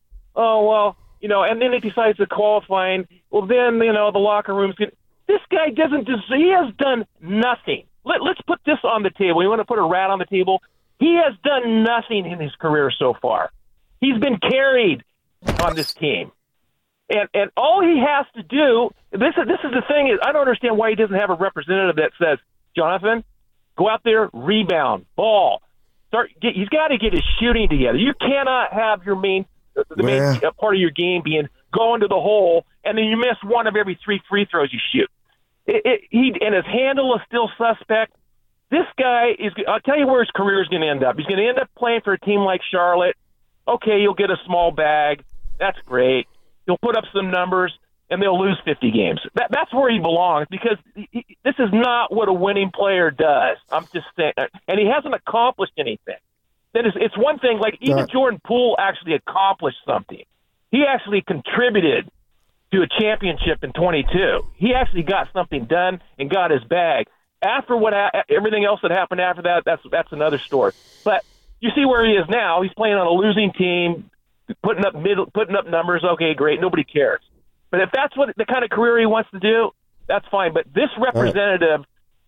Speaker 17: and then it decides to qualifying. Well, then, the locker room's going to. This guy he has done nothing. Let's put this on the table. You want to put a rat on the table? He has done nothing in his career so far. He's been carried on this team. And all he has to do, this is the thing, is I don't understand why he doesn't have a representative that says, Jonathan, go out there, rebound, ball. He's got to get his shooting together. You cannot have your main part of your game being going to the hole, and then you miss one of every 3 free throws you shoot. And his handle is still suspect. This guy I'll tell you where his career is going to end up. He's going to end up playing for a team like Charlotte. Okay, you'll get a small bag. That's great. He'll put up some numbers, and they'll lose 50 games. That's where he belongs, because this is not what a winning player does. I'm just saying. And he hasn't accomplished anything. Then it's one thing, like even Jordan Poole actually accomplished something. He actually contributed to a championship in 22. He actually got something done and got his bag. After everything else that happened after that, that's another story. But you see where he is now. He's playing on a losing team, putting up numbers. Okay, great. Nobody cares. But if that's what the kind of career he wants to do, that's fine. But this representative,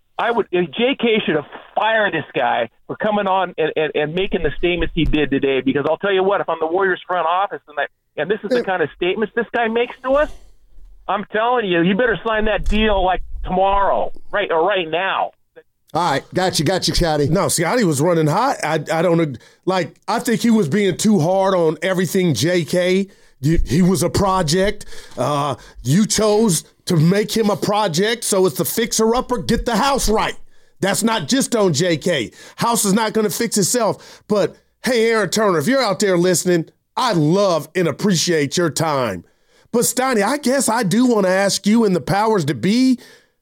Speaker 17: JK should have fired this guy for coming on and making the statements he did today. Because I'll tell you what, if I'm the Warriors front office and this is the kind of statements this guy makes to us, I'm telling you, you better sign that deal like tomorrow, right now.
Speaker 6: All right, got you, Scotty.
Speaker 7: No, Scotty was running hot. I don't like. I think he was being too hard on everything. JK, he was a project. You chose to make him a project, so it's the fixer-upper. Get the house right. That's not just on JK. House is not going to fix itself. But hey, Aaron Turner, if you're out there listening, I love and appreciate your time. But Steiny, I guess I do want to ask you and the powers to be,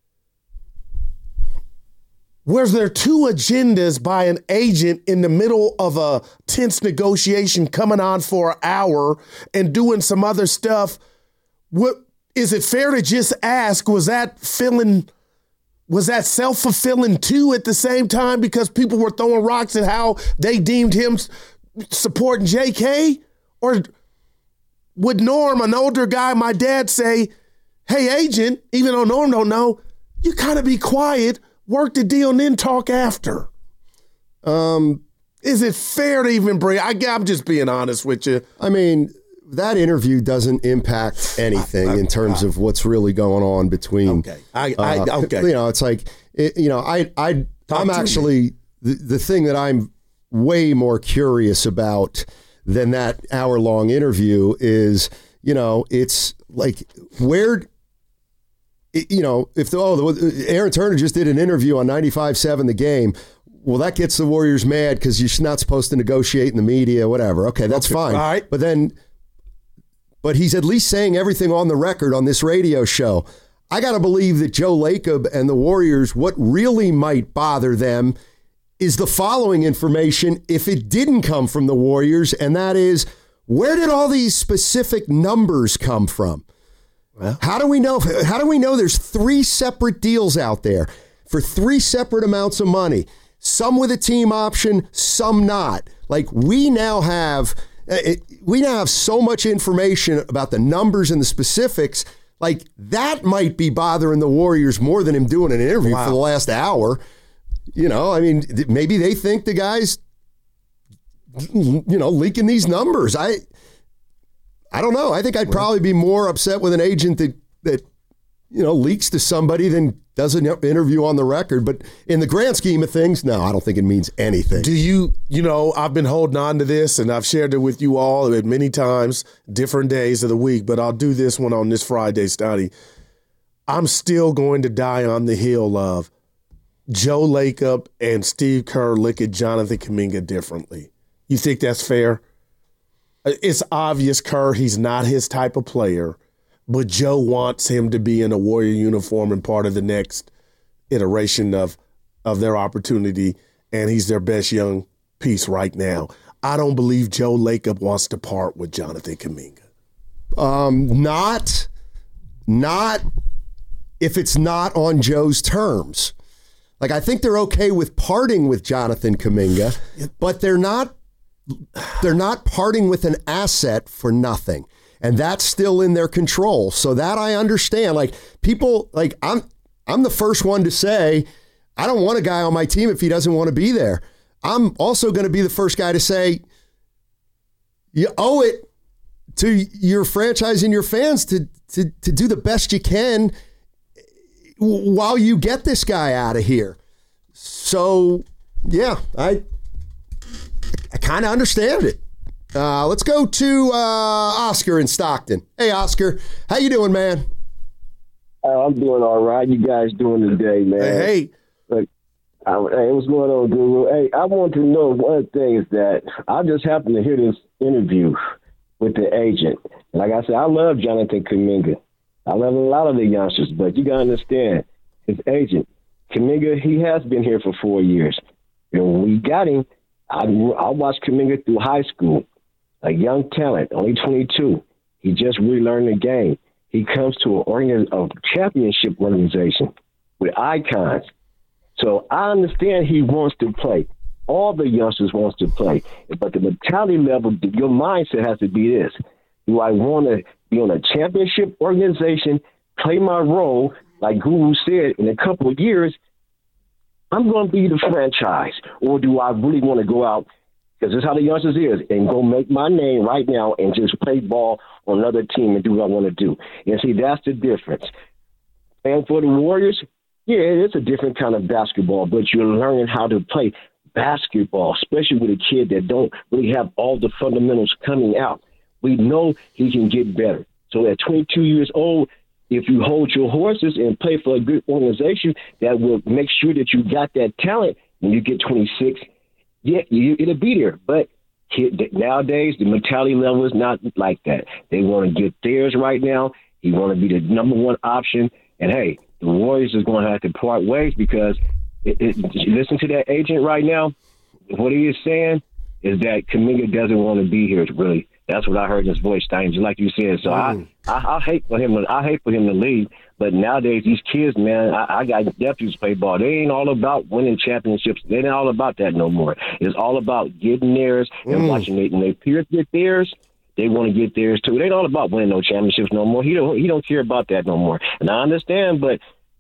Speaker 7: was there two agendas by an agent in the middle of a tense negotiation coming on for an hour and doing some other stuff? What is it fair to just ask, was that self-fulfilling too at the same time, because people were throwing rocks at how they deemed him supporting JK? Or would Norm, an older guy, my dad, say, hey, agent, even though Norm don't know, you kind of be quiet, work the deal, and then talk after? Is it fair to even bring? I'm just being honest with you.
Speaker 6: I mean, that interview doesn't impact anything in terms of what's really going on between.
Speaker 7: Okay. Okay.
Speaker 6: It's like, I'm actually the thing that I'm way more curious about than that hour-long interview is, it's like if Aaron Turner just did an interview on 95.7 The Game, well, that gets the Warriors mad because you're not supposed to negotiate in the media, whatever. Okay, that's fine.
Speaker 7: All right.
Speaker 6: But he's at least saying everything on the record on this radio show. I got to believe that Joe Lacob and the Warriors, what really might bother them is the following information if it didn't come from the Warriors, and that is, where did all these specific numbers come from? Well, how do we know there's 3 separate deals out there for 3 separate amounts of money, some with a team option, some not? Like, we now have so much information about the numbers and the specifics. Like, that might be bothering the Warriors more than him doing an interview for the last hour. Maybe they think the guy's, leaking these numbers. I don't know. I think I'd probably be more upset with an agent that leaks to somebody, then does an interview on the record. But in the grand scheme of things, no, I don't think it means anything.
Speaker 7: Do you I've been holding on to this, and I've shared it with you all at many times, different days of the week, but I'll do this one on this Friday, Stoney. I'm still going to die on the hill of Joe Lacob and Steve Kerr look at Jonathan Kuminga differently. You think that's fair? It's obvious Kerr, he's not his type of player, but Joe wants him to be in a Warrior uniform and part of the next iteration of their opportunity, and he's their best young piece right now. I don't believe Joe Lacob wants to part with Jonathan Kuminga.
Speaker 6: Not if it's not on Joe's terms. Like, I think they're okay with parting with Jonathan Kuminga, but they're not parting with an asset for nothing. And that's still in their control. So that I understand. Like, people, like, I'm the first one to say, I don't want a guy on my team if he doesn't want to be there. I'm also going to be the first guy to say, you owe it to your franchise and your fans to do the best you can while you get this guy out of here. So, yeah, I kind of understand it. Let's go to Oscar in Stockton. Hey, Oscar, how you doing, man?
Speaker 18: I'm doing all right. You guys doing today, man?
Speaker 7: Hey.
Speaker 18: Hey, what's going on, Guru? Hey, I want to know one thing is that I just happened to hear this interview with the agent. Like I said, I love Jonathan Kuminga. I love a lot of the youngsters, but you got to understand, his agent, Kuminga, he has been here for 4 years. And when we got him, I watched Kuminga through high school, a young talent, only 22. He just relearned the game. He comes to a championship organization with icons. So I understand he wants to play. All the youngsters wants to play. But the mentality level, your mindset has to be this. Do I want to be on a championship organization, play my role, like Guru said, in a couple of years, I'm going to be the franchise? Or do I really want to go out, because this is how the youngsters is, and go make my name right now and just play ball on another team and do what I want to do? And see, that's the difference. And for the Warriors, yeah, it's a different kind of basketball, but you're learning how to play basketball, especially with a kid that don't really have all the fundamentals coming out. We know he can get better. So at 22 years old, if you hold your horses and play for a good organization that will make sure that you got that talent when you get 26, yeah, it'll be there. But nowadays, the mentality level is not like that. They want to get theirs right now. He want to be the number one option. And, hey, the Warriors is going to have to part ways because listen to that agent right now. What he is saying is that Kuminga doesn't want to be here, really. That's what I heard in his voice, Stein, just like you said. So I hate for him to leave. But nowadays, these kids, man, I got nephews play ball. They ain't all about winning championships. They ain't all about that no more. It's all about getting theirs and watching it. And their peers get theirs, they want to get theirs too. It ain't all about winning no championships no more. He don't care about that no more. And I understand, but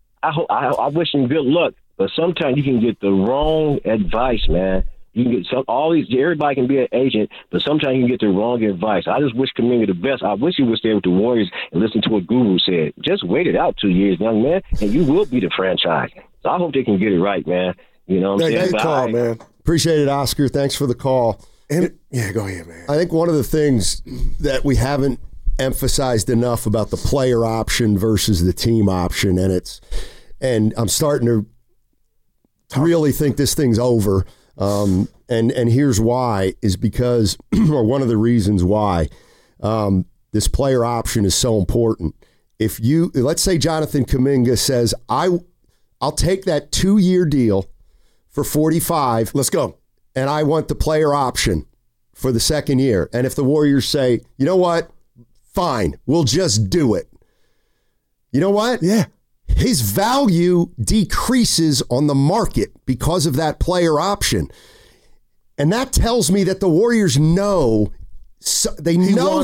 Speaker 18: I wish him good luck. But sometimes you can get the wrong advice, man. You can get everybody can be an agent, but sometimes you can get the wrong advice. I just wish Kuminga the best. I wish he would stay with the Warriors and listen to what Guru said. Just wait it out 2 years, young man, and you will be the franchise. So I hope they can get it right, man. You know what I'm saying?
Speaker 6: Good call, man. Appreciate it, Oscar. Thanks for the call.
Speaker 7: And yeah, go ahead, man.
Speaker 6: I think one of the things that we haven't emphasized enough about the player option versus the team option, and I'm starting to really think this thing's over. And here's why, is because, or one of the reasons why, this player option is so important. If let's say Jonathan Kuminga says, I'll take that 2-year deal for 45.
Speaker 7: Let's go.
Speaker 6: And I want the player option for the second year. And if the Warriors say, you know what? Fine. We'll just do it. You know what?
Speaker 7: Yeah.
Speaker 6: His value decreases on the market because of that player option. And that tells me that the Warriors know, they know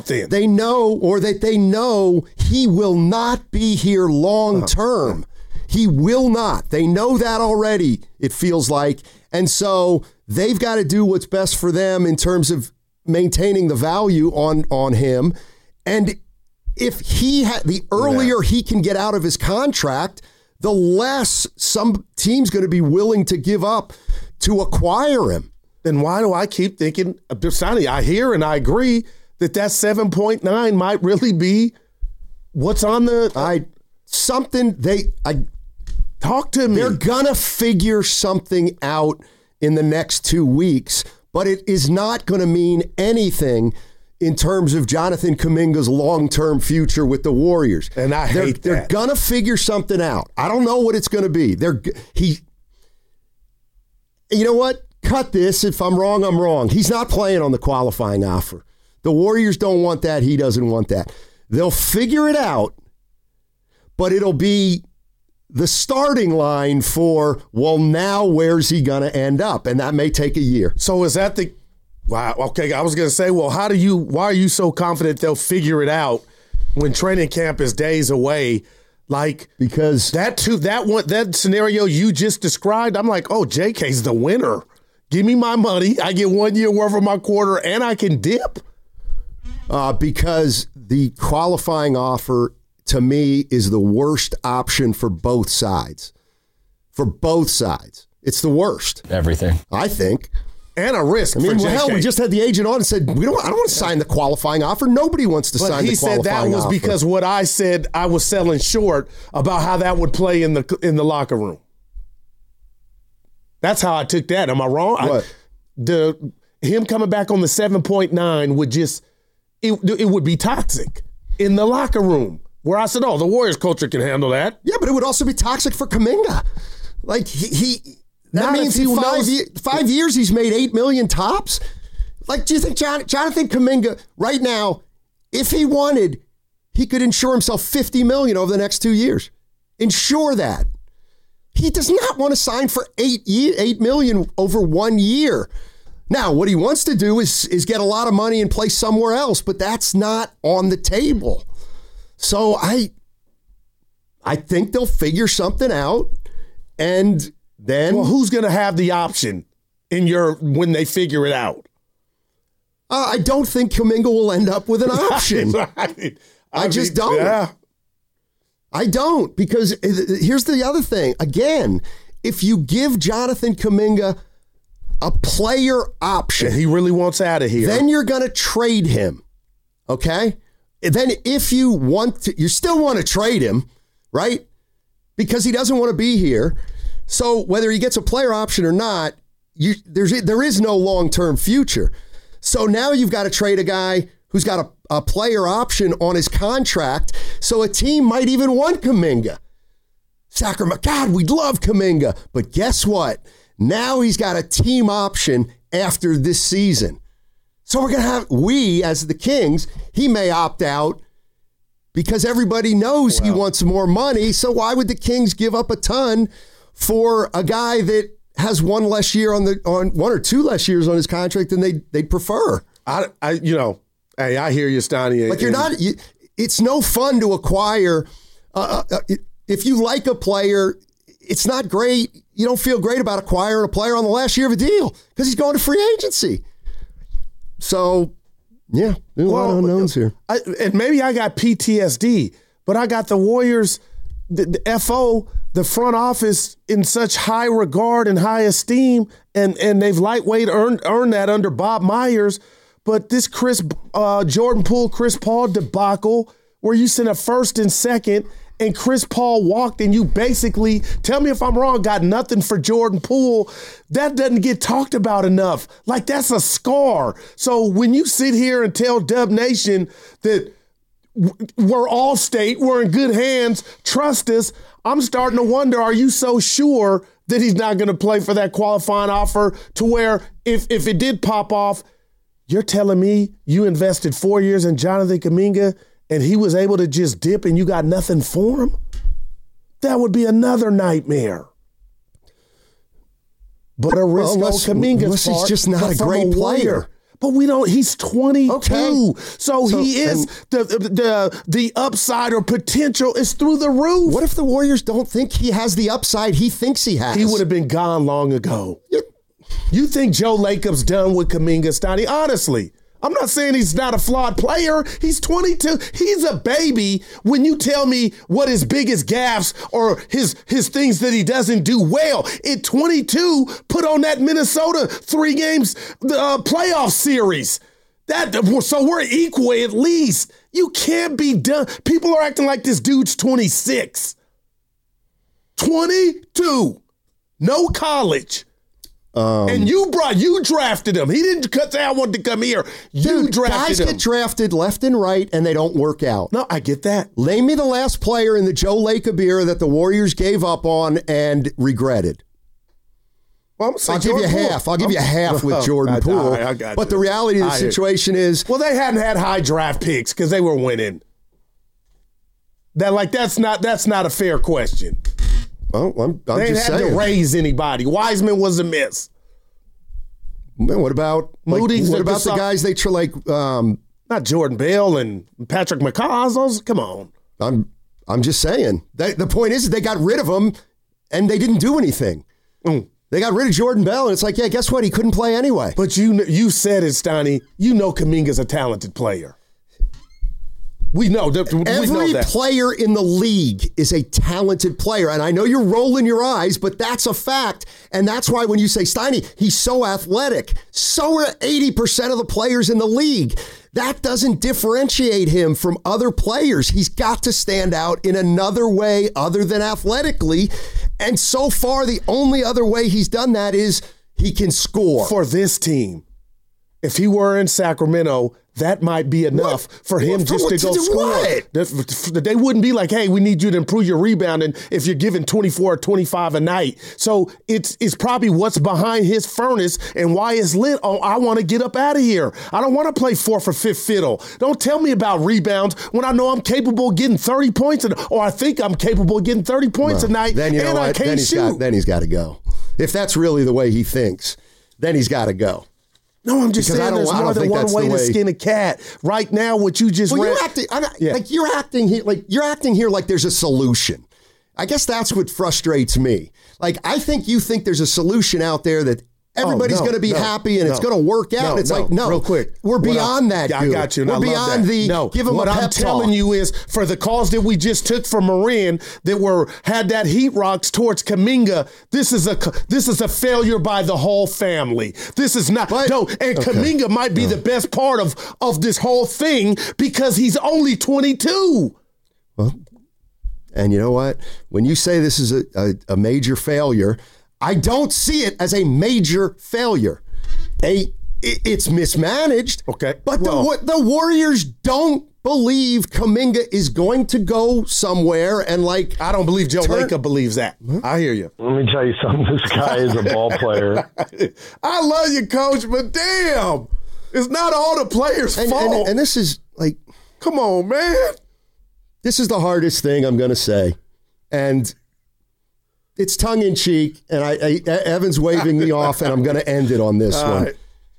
Speaker 6: he will not be here long term. He will not. They know that already, it feels like. And so they've got to do what's best for them in terms of maintaining the value on him. And if the earlier he can get out of his contract, the less some team's going to be willing to give up to acquire him.
Speaker 7: Then why do I keep thinking, Sonny, I hear and I agree that 7.9 might really be what's on the... Talk to me.
Speaker 6: They're going to figure something out in the next 2 weeks, but it is not going to mean anything in terms of Jonathan Kuminga's long-term future with the Warriors.
Speaker 7: And I hate that.
Speaker 6: They're going to figure something out. I don't know what it's going to be. You know what? Cut this. If I'm wrong, I'm wrong. He's not playing on the qualifying offer. The Warriors don't want that. He doesn't want that. They'll figure it out, but it'll be the starting line for, well, now where's he going to end up? And that may take a year.
Speaker 7: So is that the... Wow. Okay, I was going to say, well, why are you so confident they'll figure it out when training camp is days away? Like,
Speaker 6: because
Speaker 7: that scenario you just described, I'm like, oh, JK's the winner. Give me my money. I get 1 year worth of my quarter, and I can dip.
Speaker 6: Because the qualifying offer, to me, is the worst option for both sides. For both sides. It's the worst.
Speaker 9: Everything.
Speaker 6: I think.
Speaker 7: And a risk.
Speaker 6: I mean, we just had the agent on and said, I don't want to sign the qualifying offer. Nobody wants to sign the qualifying offer. But he said that was
Speaker 7: because what I said I was selling short about how that would play in the locker room. That's how I took that. Am I wrong?
Speaker 6: What?
Speaker 7: Him coming back on the 7.9 would just, it would be toxic in the locker room. Where I said, oh, the Warriors culture can handle that.
Speaker 6: Yeah, but it would also be toxic for Kuminga. Like, that means in 5 years he's made $8 million tops. Like, do you think Jonathan Kuminga right now, if he wanted, he could insure himself $50 million over the next 2 years? Insure that. He does not want to sign for $8 million over 1 year. Now, what he wants to do is get a lot of money and play somewhere else, but that's not on the table. So I think they'll figure something out, and then...
Speaker 7: Well, who's going to have the option when they figure it out?
Speaker 6: I don't think Kuminga will end up with an option. I just don't.
Speaker 7: Yeah.
Speaker 6: I don't, because here's the other thing. Again, if you give Jonathan Kuminga a player option...
Speaker 7: And he really wants out of here.
Speaker 6: Then you're going to trade him, okay? Then if you want to... You still want to trade him, right? Because he doesn't want to be here. So whether he gets a player option or not, there is no long-term future. So now you've got to trade a guy who's got a player option on his contract, so a team might even want Kuminga. Sacramento, God, we'd love Kuminga. But guess what? Now he's got a team option after this season. So we're going to have, as the Kings, he may opt out because everybody knows he wants more money. So why would the Kings give up a ton for a guy that has one less year on 1 or 2 less years on his contract than they'd prefer?
Speaker 7: Hey, I hear you, Stoney.
Speaker 6: Like it's no fun to acquire. If you like a player, it's not great. You don't feel great about acquiring a player on the last year of a deal because he's going to free agency. So, yeah, there's a lot of unknowns here.
Speaker 7: And maybe I got PTSD, but I got the Warriors, the FO, the front office in such high regard and high esteem, and they've lightweight earned that under Bob Myers. But this Jordan Poole, Chris Paul debacle, where you sent a first and second, and Chris Paul walked, and you basically, tell me if I'm wrong, got nothing for Jordan Poole. That doesn't get talked about enough. Like, that's a scar. So when you sit here and tell Dub Nation that we're all state, we're in good hands, trust us, I'm starting to wonder, are you so sure that he's not going to play for that qualifying offer to where if it did pop off, you're telling me you invested 4 years in Jonathan Kuminga and he was able to just dip and you got nothing for him? That would be another nightmare. But a risk on Kuminga's part.
Speaker 6: He's just not a great player.
Speaker 7: But he's 22. Okay. So he is, the upside or potential is through the roof.
Speaker 6: What if the Warriors don't think he has the upside he thinks he has?
Speaker 7: He would have been gone long ago. You think Joe Lacob's done with Kuminga, Stoney? Honestly, I'm not saying he's not a flawed player. He's 22. He's a baby. When you tell me what his biggest gaffes or his things that he doesn't do well, at 22, put on that Minnesota 3 games playoff series. So we're equal at least. You can't be done. People are acting like this dude's 26. 22. No college. And you drafted him. He didn't say I wanted to come here. You drafted him.
Speaker 6: Guys get drafted left and right, and they don't work out.
Speaker 7: No, I get that.
Speaker 6: Name me the last player in the Joe Lacob era that the Warriors gave up on and regretted.
Speaker 7: Well,
Speaker 6: I'll give you half. I'll give you half with Jordan Poole.
Speaker 7: I got
Speaker 6: but the reality of the situation is,
Speaker 7: well, they hadn't had high draft picks because they were winning. That's not a fair question.
Speaker 6: Well, I'm
Speaker 7: they
Speaker 6: just
Speaker 7: didn't have to raise anybody. Wiseman was a miss.
Speaker 6: Man, what about
Speaker 7: Moody's?
Speaker 6: What about the guys they
Speaker 7: not Jordan Bell and Patrick McCaw? Come on.
Speaker 6: I'm just saying. The point is they got rid of him and they didn't do anything. They got rid of Jordan Bell, and it's like, yeah, guess what? He couldn't play anyway.
Speaker 7: But you said it, Steiny. You know Kuminga's a talented player. We know that.
Speaker 6: Every player in the league is a talented player. And I know you're rolling your eyes, but that's a fact. And that's why when you say Steiny, he's so athletic. So are 80% of the players in the league. That doesn't differentiate him from other players. He's got to stand out in another way other than athletically. And so far, the only other way he's done that is he can score.
Speaker 7: For this team, if he were in Sacramento, that might be enough for him just to go score. They wouldn't be like, hey, we need you to improve your rebounding if you're giving 24 or 25 a night. So it's probably what's behind his furnace and why it's lit. Oh, I want to get up out of here. I don't want to play 4th or 5th fiddle. Don't tell me about rebounds when I know I'm capable of getting 30 points or I think I'm capable of getting 30 points a night
Speaker 6: then you know
Speaker 7: and
Speaker 6: what?
Speaker 7: I can't shoot.
Speaker 6: Then he's got to go. If that's really the way he thinks, then he's got to go.
Speaker 7: No, I'm just saying there's more than one way to skin a cat. Right now, what you just read.
Speaker 6: You're acting here like there's a solution. I guess that's what frustrates me. Like, I think you think there's a solution out there that everybody's going to be happy and it's going to work out. It's like, no,
Speaker 7: real quick.
Speaker 6: We're beyond that, dude.
Speaker 7: I got you.
Speaker 6: We're beyond give them
Speaker 7: what
Speaker 6: a pep
Speaker 7: I'm telling you is for the calls that we just took from Marin that had that heat rocks towards Kuminga, this is a failure by the whole family. This is not Kuminga might be the best part of this whole thing because he's only 22.
Speaker 6: Well, and you know what? When you say this is a major failure, I don't see it as a major failure. It's mismanaged.
Speaker 7: Okay.
Speaker 6: But the Warriors don't believe Kuminga is going to go somewhere and
Speaker 7: I don't believe Joe Lacob believes that. I hear you.
Speaker 16: Let me tell you something. This guy is a ball player.
Speaker 7: I love you, Coach, but damn, it's not all the players' fault.
Speaker 6: And this is
Speaker 7: come on, man.
Speaker 6: This is the hardest thing I'm going to say. And it's tongue-in-cheek, and Evan's waving me off, and I'm going to end it on this one. Right.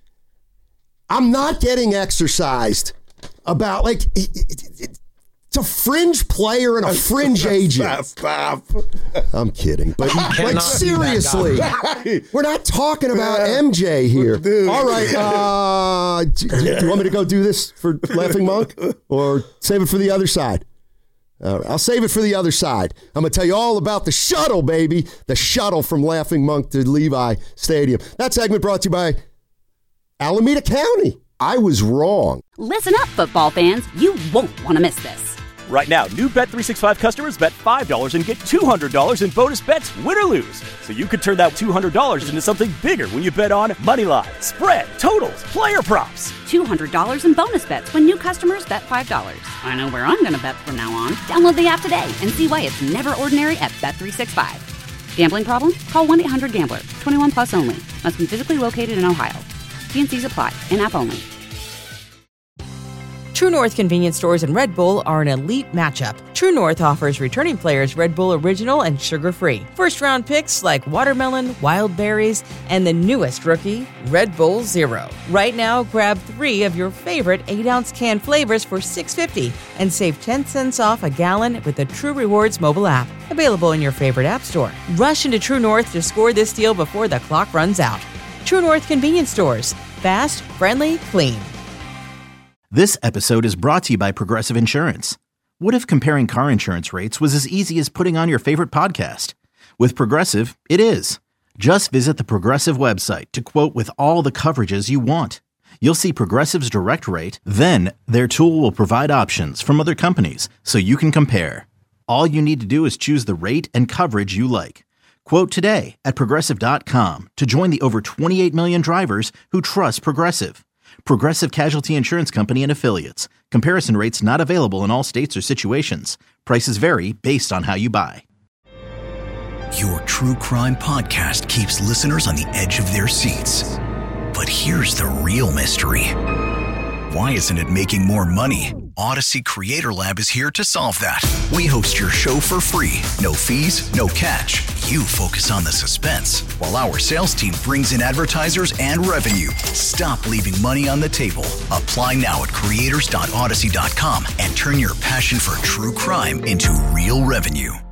Speaker 6: I'm not getting exercised about, it's a fringe player and a fringe agent.
Speaker 7: Stop.
Speaker 6: I'm kidding. But, seriously, we're not talking about MJ here.
Speaker 7: Dude.
Speaker 6: All right. Do you want me to go do this for Laughing Monk or save it for the other side? All right, I'll save it for the other side. I'm going to tell you all about the shuttle, baby. The shuttle from Laughing Monk to Levi Stadium. That segment brought to you by Alameda County. I was wrong.
Speaker 1: Listen up, football fans. You won't want to miss this.
Speaker 2: Right now, new Bet365 customers bet $5 and get $200 in bonus bets, win or lose. So you could turn that $200 into something bigger when you bet on Moneyline, spread, totals, player props.
Speaker 1: $200 in bonus bets when new customers bet $5. I know where I'm going to bet from now on. Download the app today and see why it's never ordinary at Bet365. Gambling problem? Call 1-800-GAMBLER. 21 plus only. Must be physically located in Ohio. T&Cs apply. In-app only.
Speaker 3: True North convenience stores and Red Bull are an elite matchup. True North offers returning players Red Bull Original and sugar-free. First-round picks like watermelon, wild berries, and the newest rookie, Red Bull Zero. Right now, grab 3 of your favorite 8-ounce can flavors for $6.50 and save 10 cents off a gallon with the True Rewards mobile app. Available in your favorite app store. Rush into True North to score this deal before the clock runs out. True North convenience stores. Fast, friendly, clean.
Speaker 4: This episode is brought to you by Progressive Insurance. What if comparing car insurance rates was as easy as putting on your favorite podcast? With Progressive, it is. Just visit the Progressive website to quote with all the coverages you want. You'll see Progressive's direct rate, then their tool will provide options from other companies so you can compare. All you need to do is choose the rate and coverage you like. Quote today at Progressive.com to join the over 28 million drivers who trust Progressive. Progressive Casualty Insurance Company and Affiliates. Comparison rates not available in all states or situations. Prices vary based on how you buy.
Speaker 5: Your true crime podcast keeps listeners on the edge of their seats. But here's the real mystery. Why isn't it making more money? Odyssey Creator Lab is here to solve that. We host your show for free. No fees, no catch. You focus on the suspense, while our sales team brings in advertisers and revenue. Stop leaving money on the table. Apply now at creators.odyssey.com and turn your passion for true crime into real revenue.